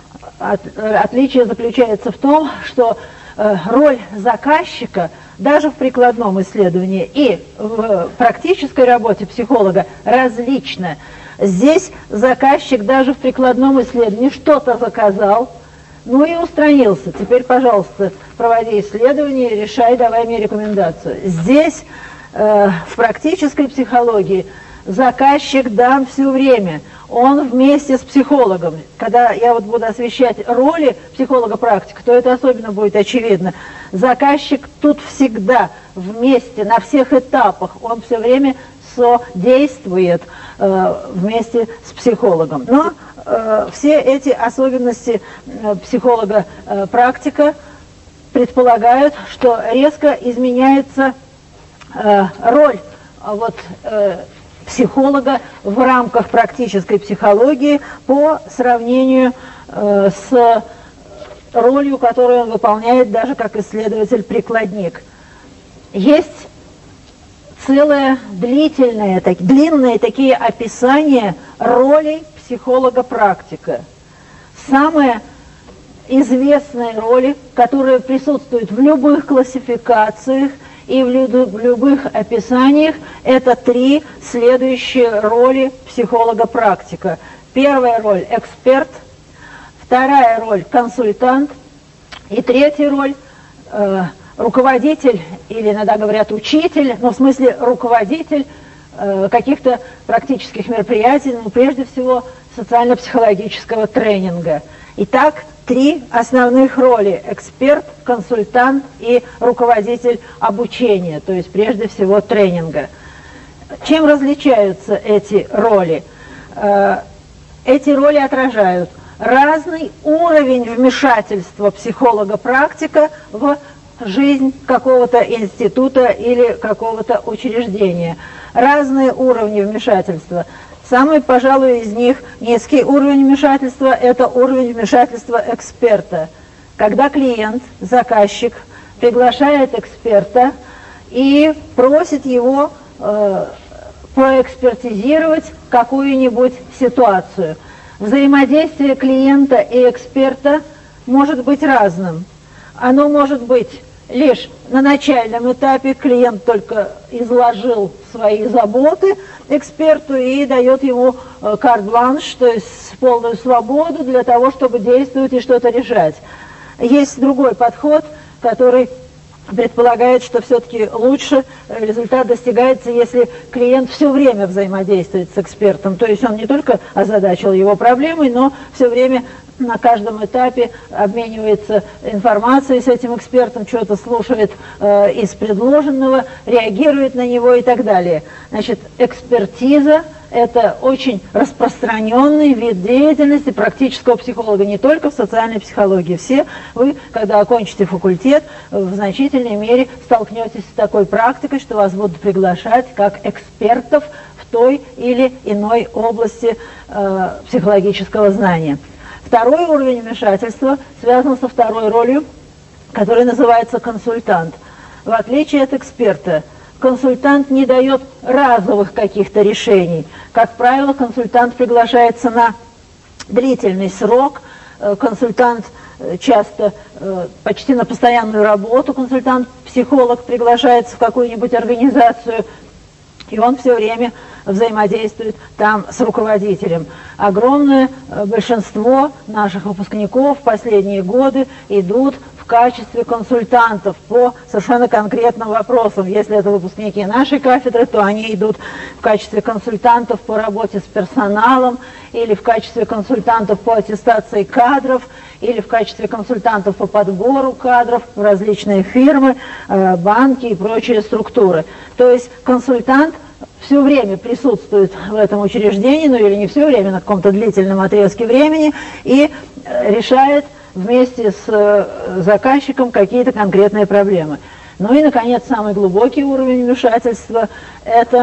отличие заключается в том, что роль заказчика даже в прикладном исследовании и в практической работе психолога различна. Здесь заказчик даже в прикладном исследовании что-то заказал, ну и устранился. Теперь, пожалуйста, проводи исследование, решай, давай мне рекомендацию. Здесь, в практической психологии, заказчик дан все время. Он вместе с психологом. Когда я вот буду освещать роли психолога-практика, то это особенно будет очевидно. Заказчик тут всегда вместе, на всех этапах. Он все время содействует вместе с психологом. Но все эти особенности психолога-практика предполагают, что резко изменяется роль вот, психолога в рамках практической психологии по сравнению с ролью, которую он выполняет даже как исследователь-прикладник. Есть целые длинные такие описания ролей психолога-практика. Самое известные роли, которые присутствуют в любых классификациях и в любых описаниях. Это три следующие роли психолога-практика. Первая роль – эксперт, вторая роль – консультант, и третья роль руководитель, или иногда говорят учитель, но в смысле руководитель каких-то практических мероприятий, но прежде всего социально-психологического тренинга. Итак, три основных роли: эксперт, консультант и руководитель обучения, то есть прежде всего тренинга. Чем различаются эти роли? Эти роли отражают разный уровень вмешательства психолога-практика в жизнь какого-то института или какого-то учреждения. Разные уровни вмешательства. Самый, пожалуй, из них низкий уровень вмешательства – это уровень вмешательства эксперта. Когда клиент, заказчик, приглашает эксперта и просит его проэкспертизировать какую-нибудь ситуацию. Взаимодействие клиента и эксперта может быть разным. Оно может быть лишь на начальном этапе, клиент только изложил свои заботы эксперту и дает ему карт-бланш, то есть полную свободу для того, чтобы действовать и что-то решать. Есть другой подход, который предполагает, что все-таки лучше результат достигается, если клиент все время взаимодействует с экспертом. То есть он не только озадачил его проблемой, но все время на каждом этапе обменивается информацией с этим экспертом, что-то слушает из предложенного, реагирует на него и так далее. Значит, экспертиза – это очень распространенный вид деятельности практического психолога, не только в социальной психологии. Все вы, когда окончите факультет, в значительной мере столкнетесь с такой практикой, что вас будут приглашать как экспертов в той или иной области психологического знания. Второй уровень вмешательства связан со второй ролью, которая называется консультант. В отличие от эксперта, консультант не дает разовых каких-то решений. Как правило, консультант приглашается на длительный срок. Консультант часто почти на постоянную работу, консультант-психолог приглашается в какую-нибудь организацию, и он все время взаимодействует там с руководителем. Огромное большинство наших выпускников в последние годы идут в качестве консультантов по совершенно конкретным вопросам. Если это выпускники нашей кафедры, то они идут в качестве консультантов по работе с персоналом, или в качестве консультантов по аттестации кадров, или в качестве консультантов по подбору кадров в различные фирмы, банки и прочие структуры. То есть консультант все время присутствует в этом учреждении, ну или не все время, на каком-то длительном отрезке времени, и решает вместе с заказчиком какие-то конкретные проблемы. Ну и, наконец, самый глубокий уровень вмешательства – это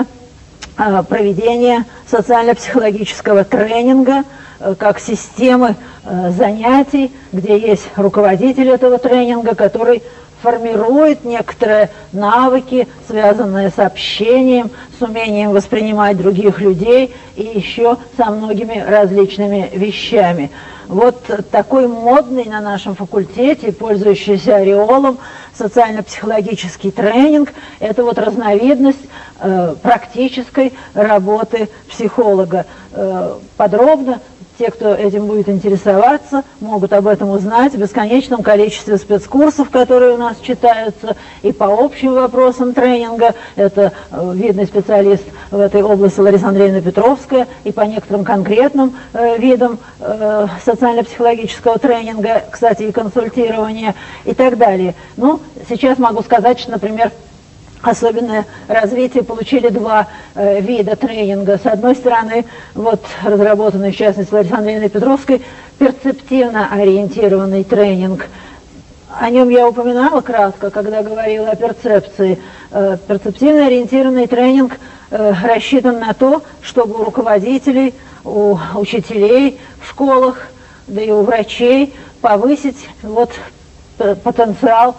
проведение социально-психологического тренинга как системы занятий, где есть руководитель этого тренинга, который формирует некоторые навыки, связанные с общением, с умением воспринимать других людей и еще со многими различными вещами. Вот такой модный на нашем факультете, пользующийся ореолом, социально-психологический тренинг – это вот разновидность практической работы психолога. Подробно те, кто этим будет интересоваться, могут об этом узнать в бесконечном количестве спецкурсов, которые у нас читаются, и по общим вопросам тренинга. Это видный специалист в этой области Лариса Андреевна Петровская, и по некоторым конкретным видам социально-психологического тренинга, кстати, и консультирования, и так далее. Ну, сейчас могу сказать, что, например, особенное развитие получили два вида тренинга. С одной стороны, вот разработанный, в частности, Ларисой Андреевной Петровской, перцептивно ориентированный тренинг. О нем я упоминала кратко, когда говорила о перцепции. Перцептивно ориентированный тренинг рассчитан на то, чтобы у руководителей, у учителей в школах, да и у врачей повысить вот потенциал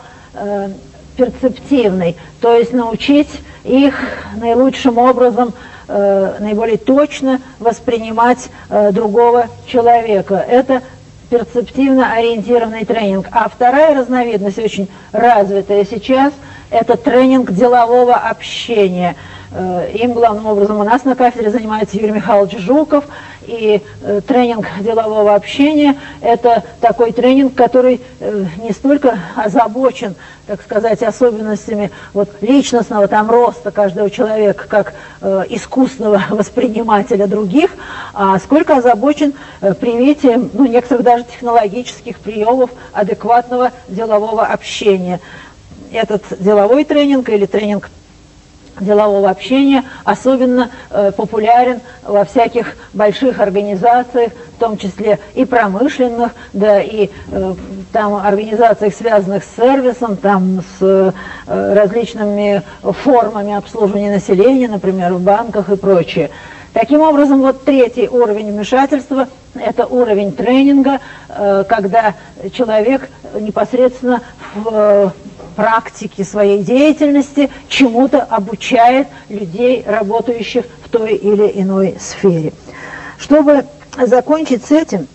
перцептивный, то есть научить их наилучшим образом, наиболее точно воспринимать другого человека. Это перцептивно ориентированный тренинг. А вторая разновидность, очень развитая сейчас, это тренинг делового общения. Им главным образом у нас на кафедре занимается Юрий Михайлович Жуков, и тренинг делового общения – это такой тренинг, который не столько озабочен, так сказать, особенностями вот, личностного там, роста каждого человека как искусного воспринимателя других, а сколько озабочен привитием некоторых даже технологических приемов адекватного делового общения. Этот деловой тренинг или тренинг делового общения особенно популярен во всяких больших организациях, в том числе и промышленных, да и там организациях, связанных с сервисом, там с различными формами обслуживания населения, например, в банках и прочее. Таким образом, вот третий уровень вмешательства – это уровень тренинга, когда человек непосредственно в практике своей деятельности чему-то обучает людей, работающих в той или иной сфере. Чтобы закончить с этим,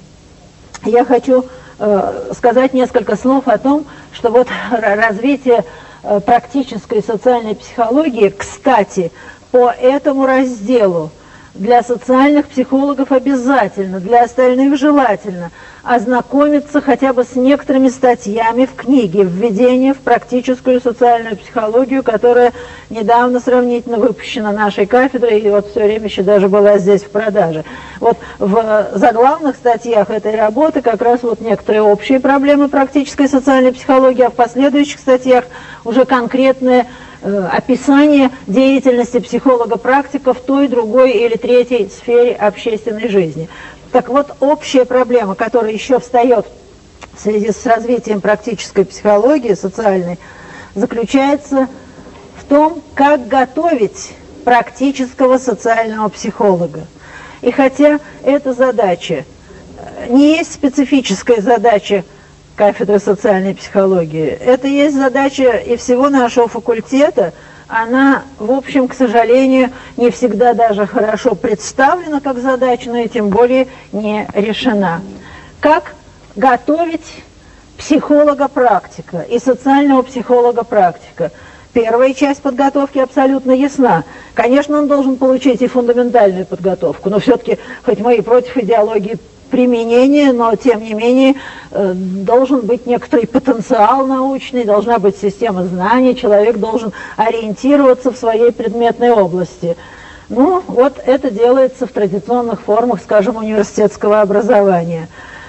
я хочу сказать несколько слов о том, что вот развитие практической социальной психологии, кстати, по этому разделу для социальных психологов обязательно, для остальных желательно ознакомиться хотя бы с некоторыми статьями в книге «Введение в практическую социальную психологию», которая недавно сравнительно выпущена нашей кафедрой и вот все время еще даже была здесь в продаже. Вот в заглавных статьях этой работы как раз вот некоторые общие проблемы практической социальной психологии, а в последующих статьях уже конкретное описание деятельности психолога-практика в той, другой или третьей сфере общественной жизни. Так вот, общая проблема, которая еще встает в связи с развитием практической психологии социальной, заключается в том, как готовить практического социального психолога. И хотя эта задача не есть специфическая задача кафедры социальной психологии, это есть задача и всего нашего факультета, она, в общем, к сожалению, не всегда даже хорошо представлена как задача, но и тем более не решена. Как готовить психолога-практика и социального психолога-практика? Первая часть подготовки абсолютно ясна. Конечно, он должен получить и фундаментальную подготовку, но все-таки, хоть мы и против идеологии применения, но тем не менее должен быть некоторый потенциал научный, должна быть система знаний, человек должен ориентироваться в своей предметной области. Ну, вот это делается в традиционных формах, скажем, университетского образования.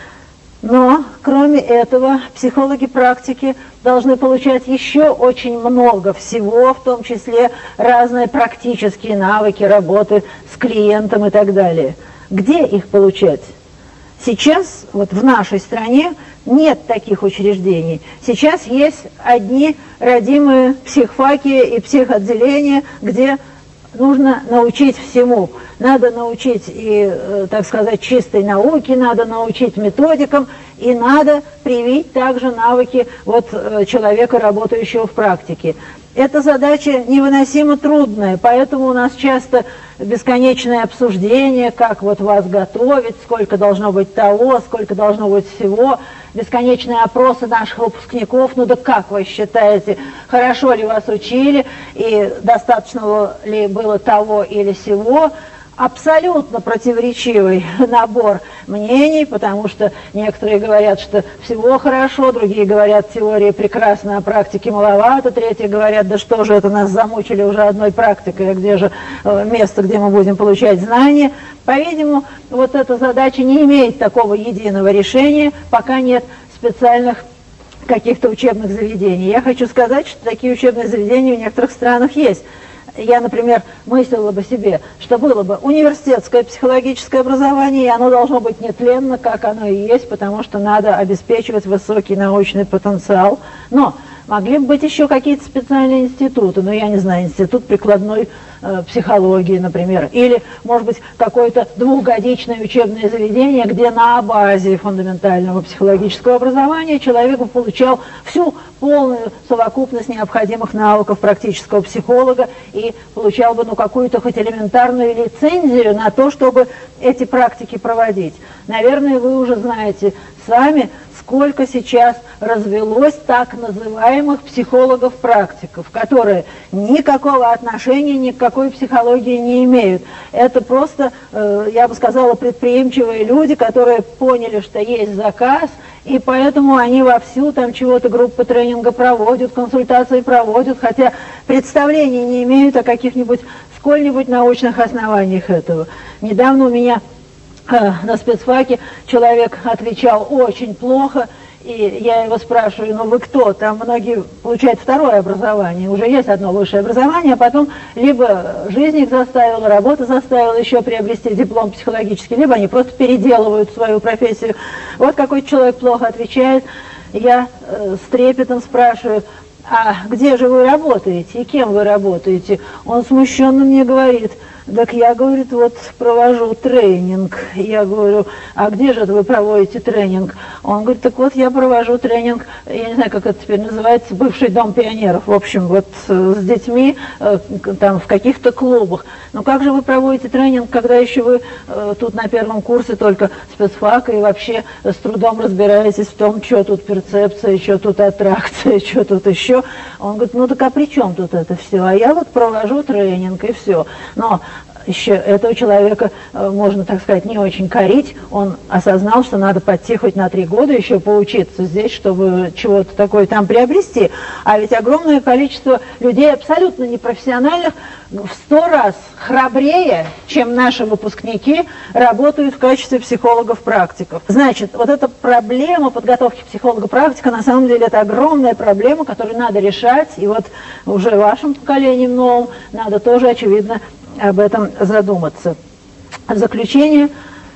Но, кроме этого, психологи-практики должны получать еще очень много всего, в том числе разные практические навыки работы с клиентом и так далее. Где их получать? Сейчас вот в нашей стране нет таких учреждений. Сейчас есть одни родимые психфаки и психотделения, где нужно научить всему. Надо научить и, так сказать, чистой науке, надо научить методикам, и надо привить также навыки вот человека, работающего в практике. Эта задача невыносимо трудная, поэтому у нас часто бесконечное обсуждение, как вот вас готовить, сколько должно быть того, сколько должно быть всего, бесконечные опросы наших выпускников, ну да как вы считаете, хорошо ли вас учили и достаточно ли было того или сего. Абсолютно противоречивый набор мнений, потому что некоторые говорят, что всего хорошо, другие говорят, теория прекрасна, а практики маловато, третьи говорят, да что же это, нас замучили уже одной практикой, а где же место, где мы будем получать знания. По-видимому, вот эта задача не имеет такого единого решения, пока нет специальных каких-то учебных заведений. Я хочу сказать, что такие учебные заведения в некоторых странах есть. Я, например, мыслила бы себе, что было бы университетское психологическое образование, и оно должно быть нетленно, как оно и есть, потому что надо обеспечивать высокий научный потенциал. Но могли бы быть еще какие-то специальные институты, но я не знаю, институт прикладной психологии, например, или, может быть, какое-то двухгодичное учебное заведение, где на базе фундаментального психологического образования человек получал всю полную совокупность необходимых навыков практического психолога и получал бы какую-то хоть элементарную лицензию на то, чтобы эти практики проводить. Наверное, вы уже знаете сами, сколько сейчас развелось так называемых психологов-практиков, которые никакого отношения ни к какой психологии не имеют. Это просто, я бы сказала, предприимчивые люди, которые поняли, что есть заказ, и поэтому они вовсю там чего-то группы тренинга проводят, консультации проводят, хотя представления не имеют о каких-нибудь сколь-нибудь научных основаниях этого. Недавно у меня на спецфаке человек отвечал очень плохо, и я его спрашиваю: ну вы кто? Там многие получают второе образование, уже есть одно высшее образование, а потом либо жизнь их заставила, работа заставила еще приобрести диплом психологический, либо они просто переделывают свою профессию. Вот какой человек плохо отвечает, я с трепетом спрашиваю: а где же вы работаете и кем вы работаете? Он смущенно мне говорит: так я, говорит, вот провожу тренинг. Я говорю: а где же это вы проводите тренинг? Он говорит: так вот я провожу тренинг, я не знаю, как это теперь называется, бывший дом пионеров, в общем, вот с детьми там в каких-то клубах. Но как же вы проводите тренинг, когда еще вы тут на первом курсе только спецфака и вообще с трудом разбираетесь в том, что тут перцепция, что тут аттракция, что тут еще? Он говорит: ну так а при чем тут это все? А я вот провожу тренинг и все. Но еще этого человека можно, так сказать, не очень корить. Он осознал, что надо пойти хоть на 3 года еще поучиться здесь, чтобы чего-то такое там приобрести. А ведь огромное количество людей абсолютно непрофессиональных в 100 раз храбрее, чем наши выпускники, работают в качестве психологов-практиков. Значит, вот эта проблема подготовки психолога-практика, на самом деле, это огромная проблема, которую надо решать. И вот уже вашим поколением новым надо тоже, очевидно, об этом задуматься. В заключение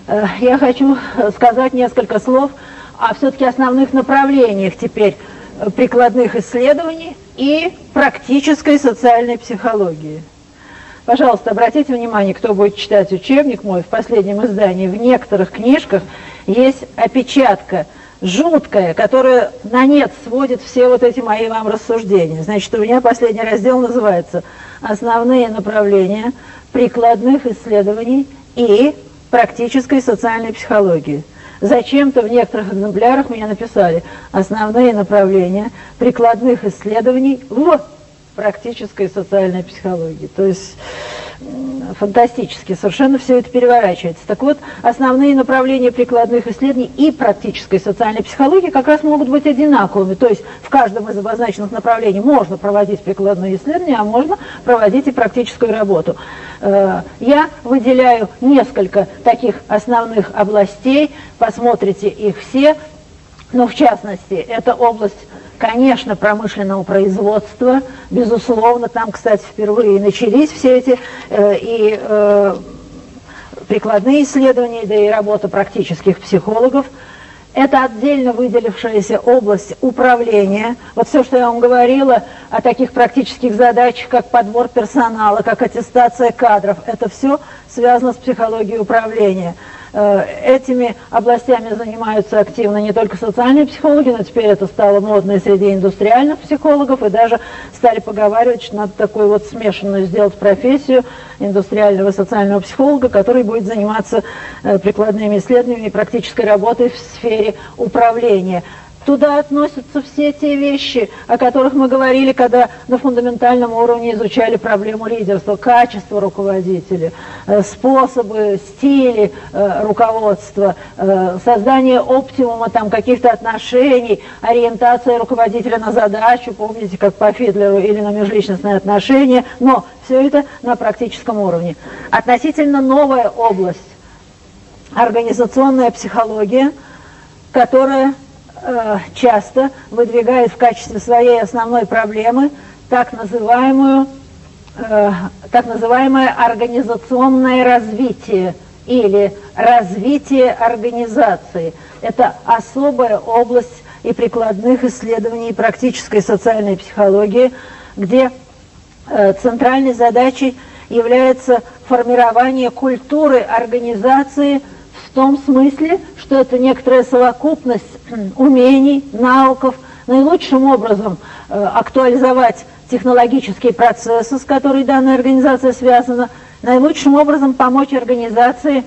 я хочу сказать несколько слов о все-таки основных направлениях теперь прикладных исследований и практической социальной психологии. Пожалуйста, обратите внимание, кто будет читать учебник мой, в последнем издании, в некоторых книжках есть опечатка жуткая, которая на нет сводит все вот эти мои вам рассуждения. Значит, у меня последний раздел называется «Основные направления прикладных исследований и практической социальной психологии». Зачем-то в некоторых экземплярах меня написали «Основные направления прикладных исследований в практической социальной психологии». То есть фантастически, совершенно все это переворачивается. Так вот, основные направления прикладных исследований и практической социальной психологии как раз могут быть одинаковыми. То есть в каждом из обозначенных направлений можно проводить прикладные исследования, а можно проводить и практическую работу. Я выделяю несколько таких основных областей, посмотрите их все. Но в частности, это область, конечно, промышленного производства, безусловно, там, кстати, впервые начались все эти прикладные исследования, да и работа практических психологов. Это отдельно выделившаяся область управления. Вот все, что я вам говорила о таких практических задачах, как подбор персонала, как аттестация кадров, это все связано с психологией управления. Этими областями занимаются активно не только социальные психологи, но теперь это стало модно среди индустриальных психологов, и даже стали поговаривать, что надо такую вот смешанную сделать профессию индустриального социального психолога, который будет заниматься прикладными исследованиями и практической работой в сфере управления. Туда относятся все те вещи, о которых мы говорили, когда на фундаментальном уровне изучали проблему лидерства, качество руководителя, способы, стили руководства, создание оптимума там каких-то отношений, ориентация руководителя на задачу, помните, как по Фидлеру, или на межличностные отношения, но все это на практическом уровне. Относительно новая область – организационная психология, которая часто выдвигает в качестве своей основной проблемы так называемое организационное развитие или развитие организации. Это особая область и прикладных исследований, и практической социальной психологии, где центральной задачей является формирование культуры организации в том смысле, что это некоторая совокупность умений, навыков, наилучшим образом актуализовать технологические процессы, с которыми данная организация связана, наилучшим образом помочь организации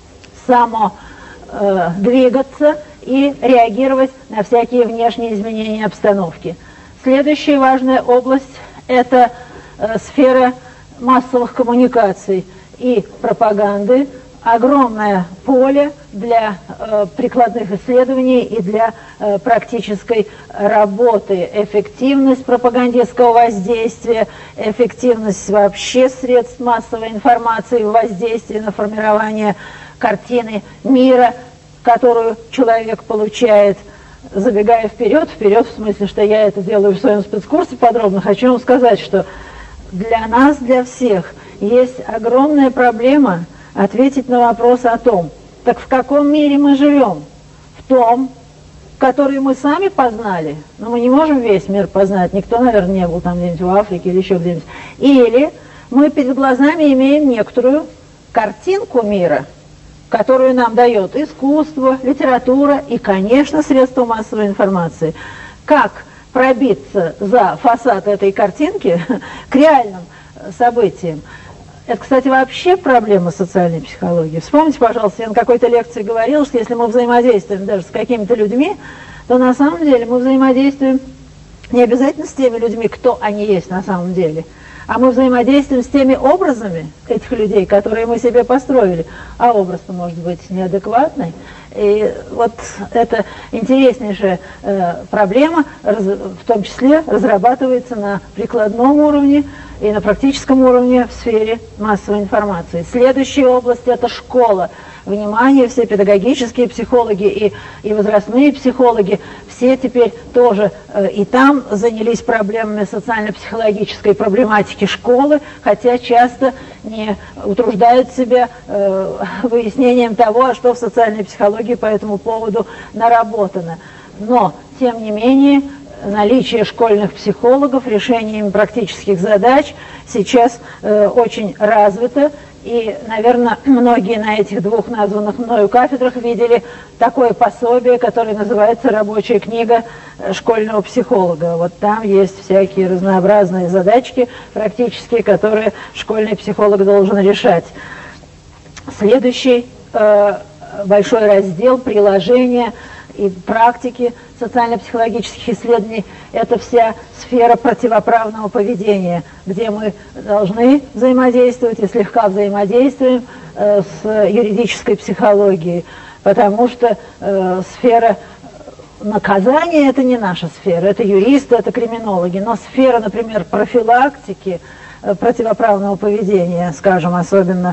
двигаться и реагировать на всякие внешние изменения обстановки. Следующая важная область – это сфера массовых коммуникаций и пропаганды. Огромное поле для прикладных исследований и для практической работы. Эффективность пропагандистского воздействия, эффективность вообще средств массовой информации в воздействии на формирование картины мира, которую человек получает. Забегая вперед в смысле, что я это делаю в своем спецкурсе подробно, хочу вам сказать, что для нас, для всех, есть огромная проблема ответить на вопрос о том, так в каком мире мы живем? В том, который мы сами познали, но мы не можем весь мир познать, никто, наверное, не был там где-нибудь в Африке или еще где-нибудь. Или мы перед глазами имеем некоторую картинку мира, которую нам дает искусство, литература и, конечно, средства массовой информации. Как пробиться за фасад этой картинки к реальным событиям? Это, кстати, вообще проблема социальной психологии. Вспомните, пожалуйста, я на какой-то лекции говорила, что если мы взаимодействуем даже с какими-то людьми, то на самом деле мы взаимодействуем не обязательно с теми людьми, кто они есть на самом деле, а мы взаимодействуем с теми образами этих людей, которые мы себе построили. А образ-то может быть неадекватный. И вот эта интереснейшая проблема, в том числе, разрабатывается на прикладном уровне и на практическом уровне в сфере массовой информации. Следующая область – это школа. Внимание, все педагогические психологи и возрастные психологи, все теперь тоже и там занялись проблемами социально-психологической проблематики школы, хотя часто не утруждают себя выяснением того, что в социальной психологии по этому поводу наработано. Но, тем не менее, наличие школьных психологов, решением практических задач сейчас очень развито. И, наверное, многие на этих двух названных мною кафедрах видели такое пособие, которое называется «Рабочая книга школьного психолога». Вот там есть всякие разнообразные задачки практические, которые школьный психолог должен решать. Следующий большой раздел приложения и практики социально-психологических исследований – это вся сфера противоправного поведения, где мы должны взаимодействовать и слегка взаимодействуем с юридической психологией, потому что сфера наказания – это не наша сфера, это юристы, это криминологи, но сфера, например, профилактики противоправного поведения, скажем, особенно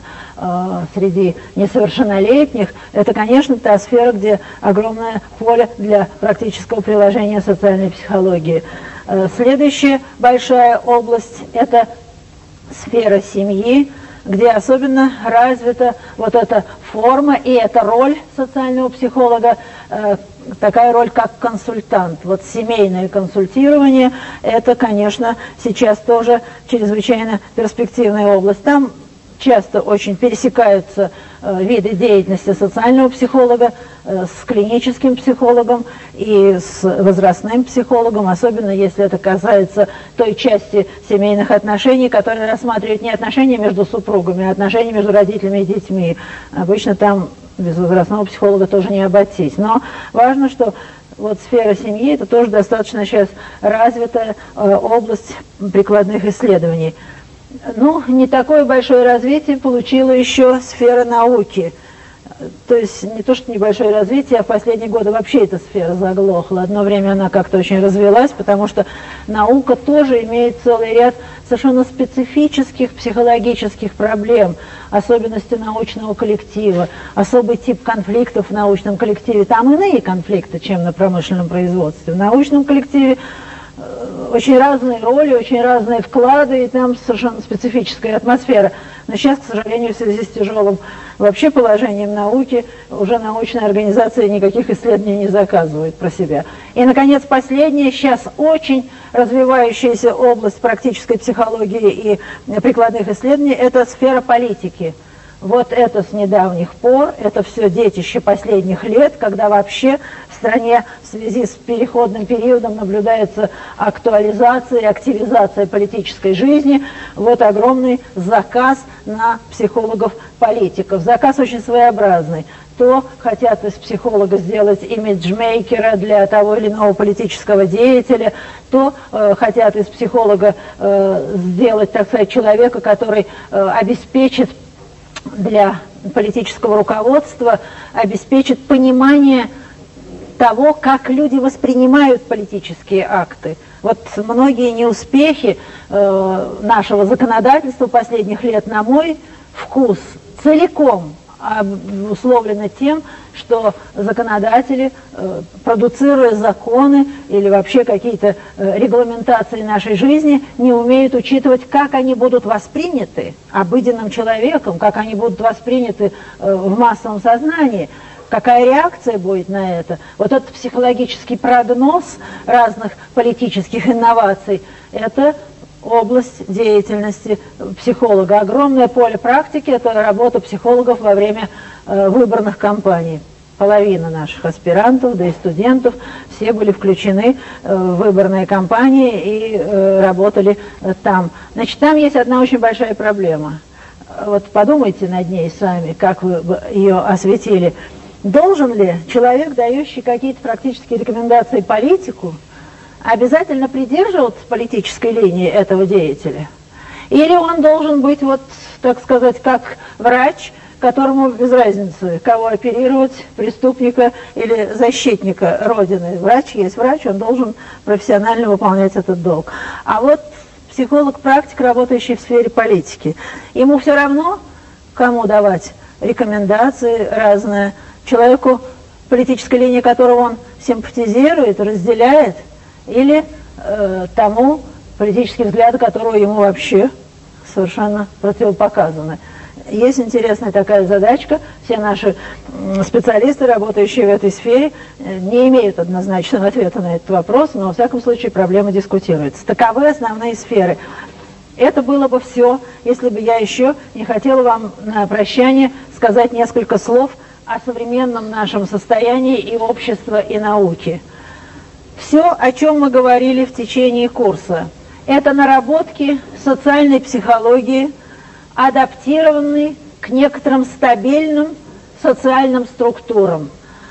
среди несовершеннолетних, это, конечно, та сфера, где огромное поле для практического приложения социальной психологии. Следующая большая область – это сфера семьи, где особенно развита вот эта форма и эта роль социального психолога, такая роль, как консультант. Вот семейное консультирование – это, конечно, сейчас тоже чрезвычайно перспективная область. Там часто очень пересекаются виды деятельности социального психолога с клиническим психологом и с возрастным психологом, особенно если это касается той части семейных отношений, которая рассматривает не отношения между супругами, а отношения между родителями и детьми. Обычно там без возрастного психолога тоже не обойтись. Но важно, что вот сфера семьи – это тоже достаточно сейчас развитая область прикладных исследований. Ну, не такое большое развитие получила еще сфера науки. То есть не то, что небольшое развитие, а в последние годы вообще эта сфера заглохла. Одно время она как-то очень развилась, потому что наука тоже имеет целый ряд совершенно специфических психологических проблем, особенности научного коллектива, особый тип конфликтов в научном коллективе. Там иные конфликты, чем на промышленном производстве. В научном коллективе очень разные роли, очень разные вклады, и там совершенно специфическая атмосфера. Но сейчас, к сожалению, в связи с тяжелым вообще положением науки, уже научные организации никаких исследований не заказывают про себя. И, наконец, последнее, сейчас очень развивающаяся область практической психологии и прикладных исследований – это сфера политики. Вот это с недавних пор, это все детище последних лет, когда вообще в стране в связи с переходным периодом наблюдается актуализация и активизация политической жизни. Вот огромный заказ на психологов-политиков. Заказ очень своеобразный. То хотят из психолога сделать имиджмейкера для того или иного политического деятеля, то хотят из психолога сделать, так сказать, человека, который обеспечит для политического руководства, обеспечит понимание того, как люди воспринимают политические акты. Вот многие неуспехи нашего законодательства последних лет, на мой вкус, целиком условлено тем, что законодатели, продуцируя законы или вообще какие-то регламентации нашей жизни, не умеют учитывать, как они будут восприняты обыденным человеком, как они будут восприняты в массовом сознании, какая реакция будет на это. Вот этот психологический прогноз разных политических инноваций – это область деятельности психолога. Огромное поле практики – это работа психологов во время выборных кампаний. Половина наших аспирантов, да и студентов, все были включены в выборные кампании и работали там. Значит, там есть одна очень большая проблема. Вот подумайте над ней сами, как вы ее осветили. Должен ли человек, дающий какие-то практические рекомендации политику, обязательно придерживаться политической линии этого деятеля? Или он должен быть, вот, так сказать, как врач, которому без разницы, кого оперировать, преступника или защитника Родины. Врач есть врач, он должен профессионально выполнять этот долг. А вот психолог-практик, работающий в сфере политики, ему все равно, кому давать рекомендации разные, человеку, политической линии которого он симпатизирует, разделяет, или тому, политические взгляды которого ему вообще совершенно противопоказаны. Есть интересная такая задачка. Все наши специалисты, работающие в этой сфере, не имеют однозначного ответа на этот вопрос, но, во всяком случае, проблема дискутируется. Таковы основные сферы. Это было бы все, если бы я еще не хотела вам на прощание сказать несколько слов о современном нашем состоянии и общества, и науки. Все, о чем мы говорили в течение курса, это наработки социальной психологии, адаптированные к некоторым стабильным социальным структурам.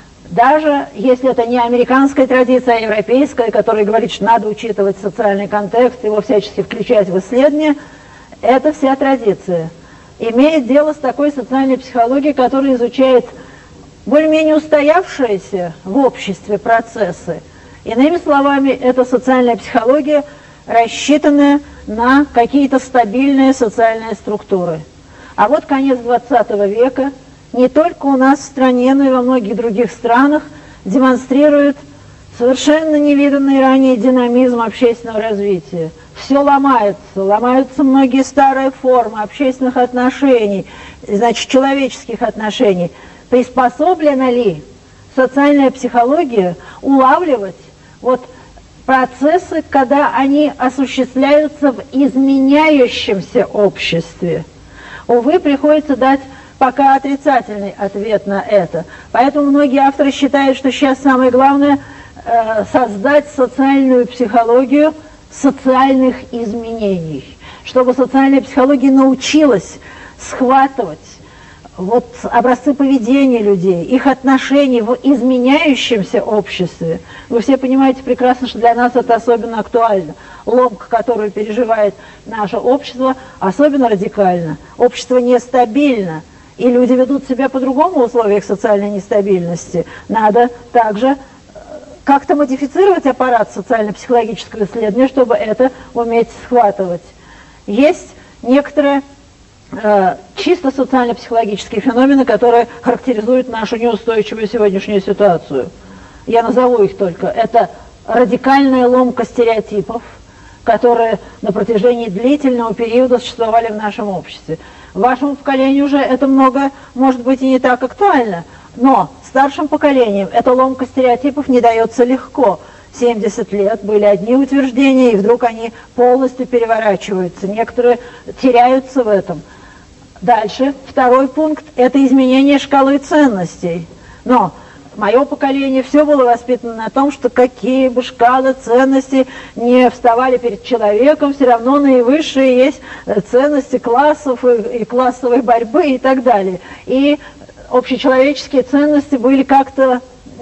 Даже если это не американская традиция, а европейская, которая говорит, что надо учитывать социальный контекст, его всячески включать в исследования, это вся традиция имеет дело с такой социальной психологией, которая изучает более-менее устоявшиеся в обществе процессы. Иными словами, это социальная психология, рассчитанная на какие-то стабильные социальные структуры. А вот конец 20 века не только у нас в стране, но и во многих других странах демонстрирует совершенно невиданный ранее динамизм общественного развития. Все ломается, ломаются многие старые формы общественных отношений, значит, человеческих отношений. Приспособлена ли социальная психология улавливать вот процессы, когда они осуществляются в изменяющемся обществе? Увы, приходится дать пока отрицательный ответ на это. Поэтому многие авторы считают, что сейчас самое главное создать социальную психологию социальных изменений, чтобы социальная психология научилась схватывать вот образцы поведения людей, их отношений в изменяющемся обществе. Вы все понимаете прекрасно, что для нас это особенно актуально. Ломка, которую переживает наше общество, особенно радикально. Общество нестабильно, и люди ведут себя по-другому в условиях социальной нестабильности. Надо также как-то модифицировать аппарат социально-психологического исследования, чтобы это уметь схватывать. Есть некоторые чисто социально-психологические феномены, которые характеризуют нашу неустойчивую сегодняшнюю ситуацию. Я назову их только. Это радикальная ломка стереотипов, которые на протяжении длительного периода существовали в нашем обществе. Вашему поколению уже это многое может быть и не так актуально, но старшим поколениям эта ломка стереотипов не дается легко. 70 лет были одни утверждения, и вдруг они полностью переворачиваются. Некоторые теряются в этом. Дальше, второй пункт – это изменение шкалы ценностей. Но мое поколение все было воспитано на том, что какие бы шкалы ценностей не вставали перед человеком, все равно наивысшие есть ценности классов и классовой борьбы и так далее. И общечеловеческие ценности были как-то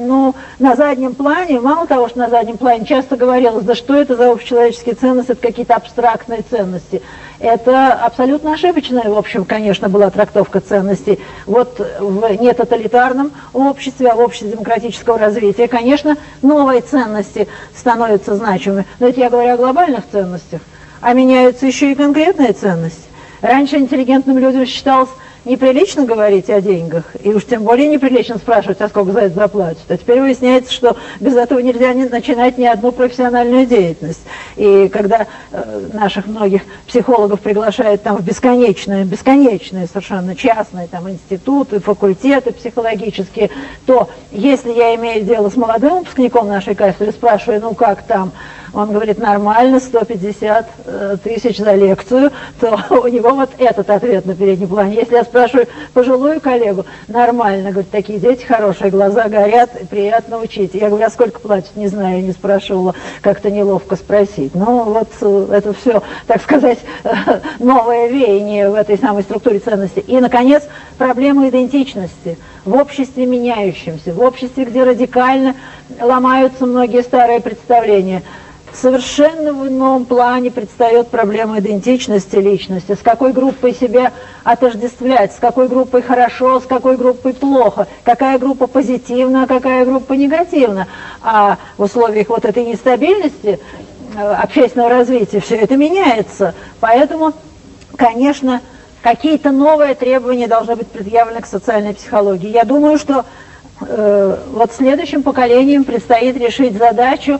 на заднем плане. Мало того, что на заднем плане часто говорилось, да что это за общечеловеческие ценности, это какие-то абстрактные ценности. Это абсолютно ошибочная, в общем, конечно, была трактовка ценностей. Вот в нетоталитарном обществе, а в обществе демократического развития, конечно, новые ценности становятся значимыми. Но это я говорю о глобальных ценностях, а меняются еще и конкретные ценности. Раньше интеллигентным людям считалось неприлично говорить о деньгах, и уж тем более неприлично спрашивать, а сколько за это заплатят. А теперь выясняется, что без этого нельзя начинать ни одну профессиональную деятельность. И когда наших многих психологов приглашают там в бесконечные совершенно частные там институты, факультеты психологические, то если я имею дело с молодым выпускником нашей кафедры, спрашиваю, ну как там, он говорит, нормально, 150 тысяч за лекцию, то у него вот этот ответ на переднем плане. Если я спрашиваю пожилую коллегу, нормально, говорит, такие дети хорошие, глаза горят, приятно учить. Я говорю, а сколько платят, не знаю, я не спрашивала, как-то неловко спросить. Ну вот это все, так сказать, новое веяние в этой самой структуре ценностей. И, наконец, проблема идентичности в обществе меняющемся, в обществе, где радикально ломаются многие старые представления. Совершенно в ином плане предстает проблема идентичности личности, с какой группой себя отождествлять, с какой группой хорошо, с какой группой плохо, какая группа позитивна, какая группа негативна. А в условиях вот этой нестабильности общественного развития все это меняется. Поэтому, конечно, какие-то новые требования должны быть предъявлены к социальной психологии. Я думаю, что вот следующим поколениям предстоит решить задачу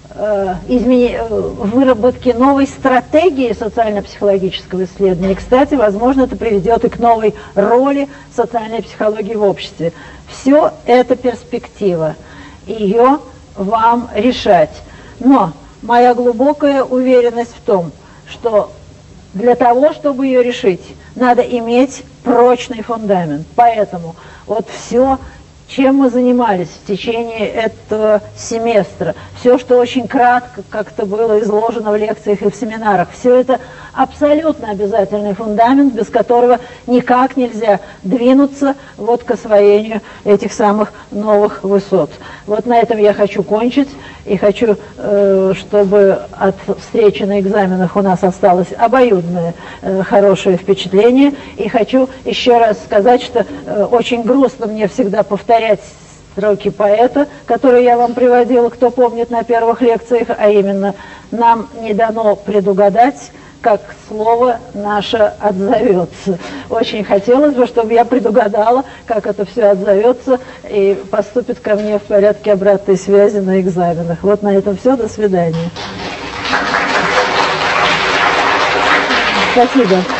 выработки новой стратегии социально-психологического исследования. И, кстати, возможно, это приведет и к новой роли социальной психологии в обществе. Все это перспектива. Ее вам решать. Но моя глубокая уверенность в том, что для того, чтобы ее решить, надо иметь прочный фундамент. Поэтому вот все, чем мы занимались в течение этого семестра, все, что очень кратко как-то было изложено в лекциях и в семинарах, все это абсолютно обязательный фундамент, без которого никак нельзя двинуться вот к освоению этих самых новых высот. Вот на этом я хочу кончить, и хочу, чтобы от встречи на экзаменах у нас осталось обоюдное хорошее впечатление, и хочу еще раз сказать, что очень грустно мне всегда повторять строки поэта, которые я вам приводила, кто помнит, на первых лекциях, а именно «Нам не дано предугадать, как слово наше отзовется». Очень хотелось бы, чтобы я предугадала, как это все отзовется и поступит ко мне в порядке обратной связи на экзаменах. Вот на этом все. До свидания. Спасибо.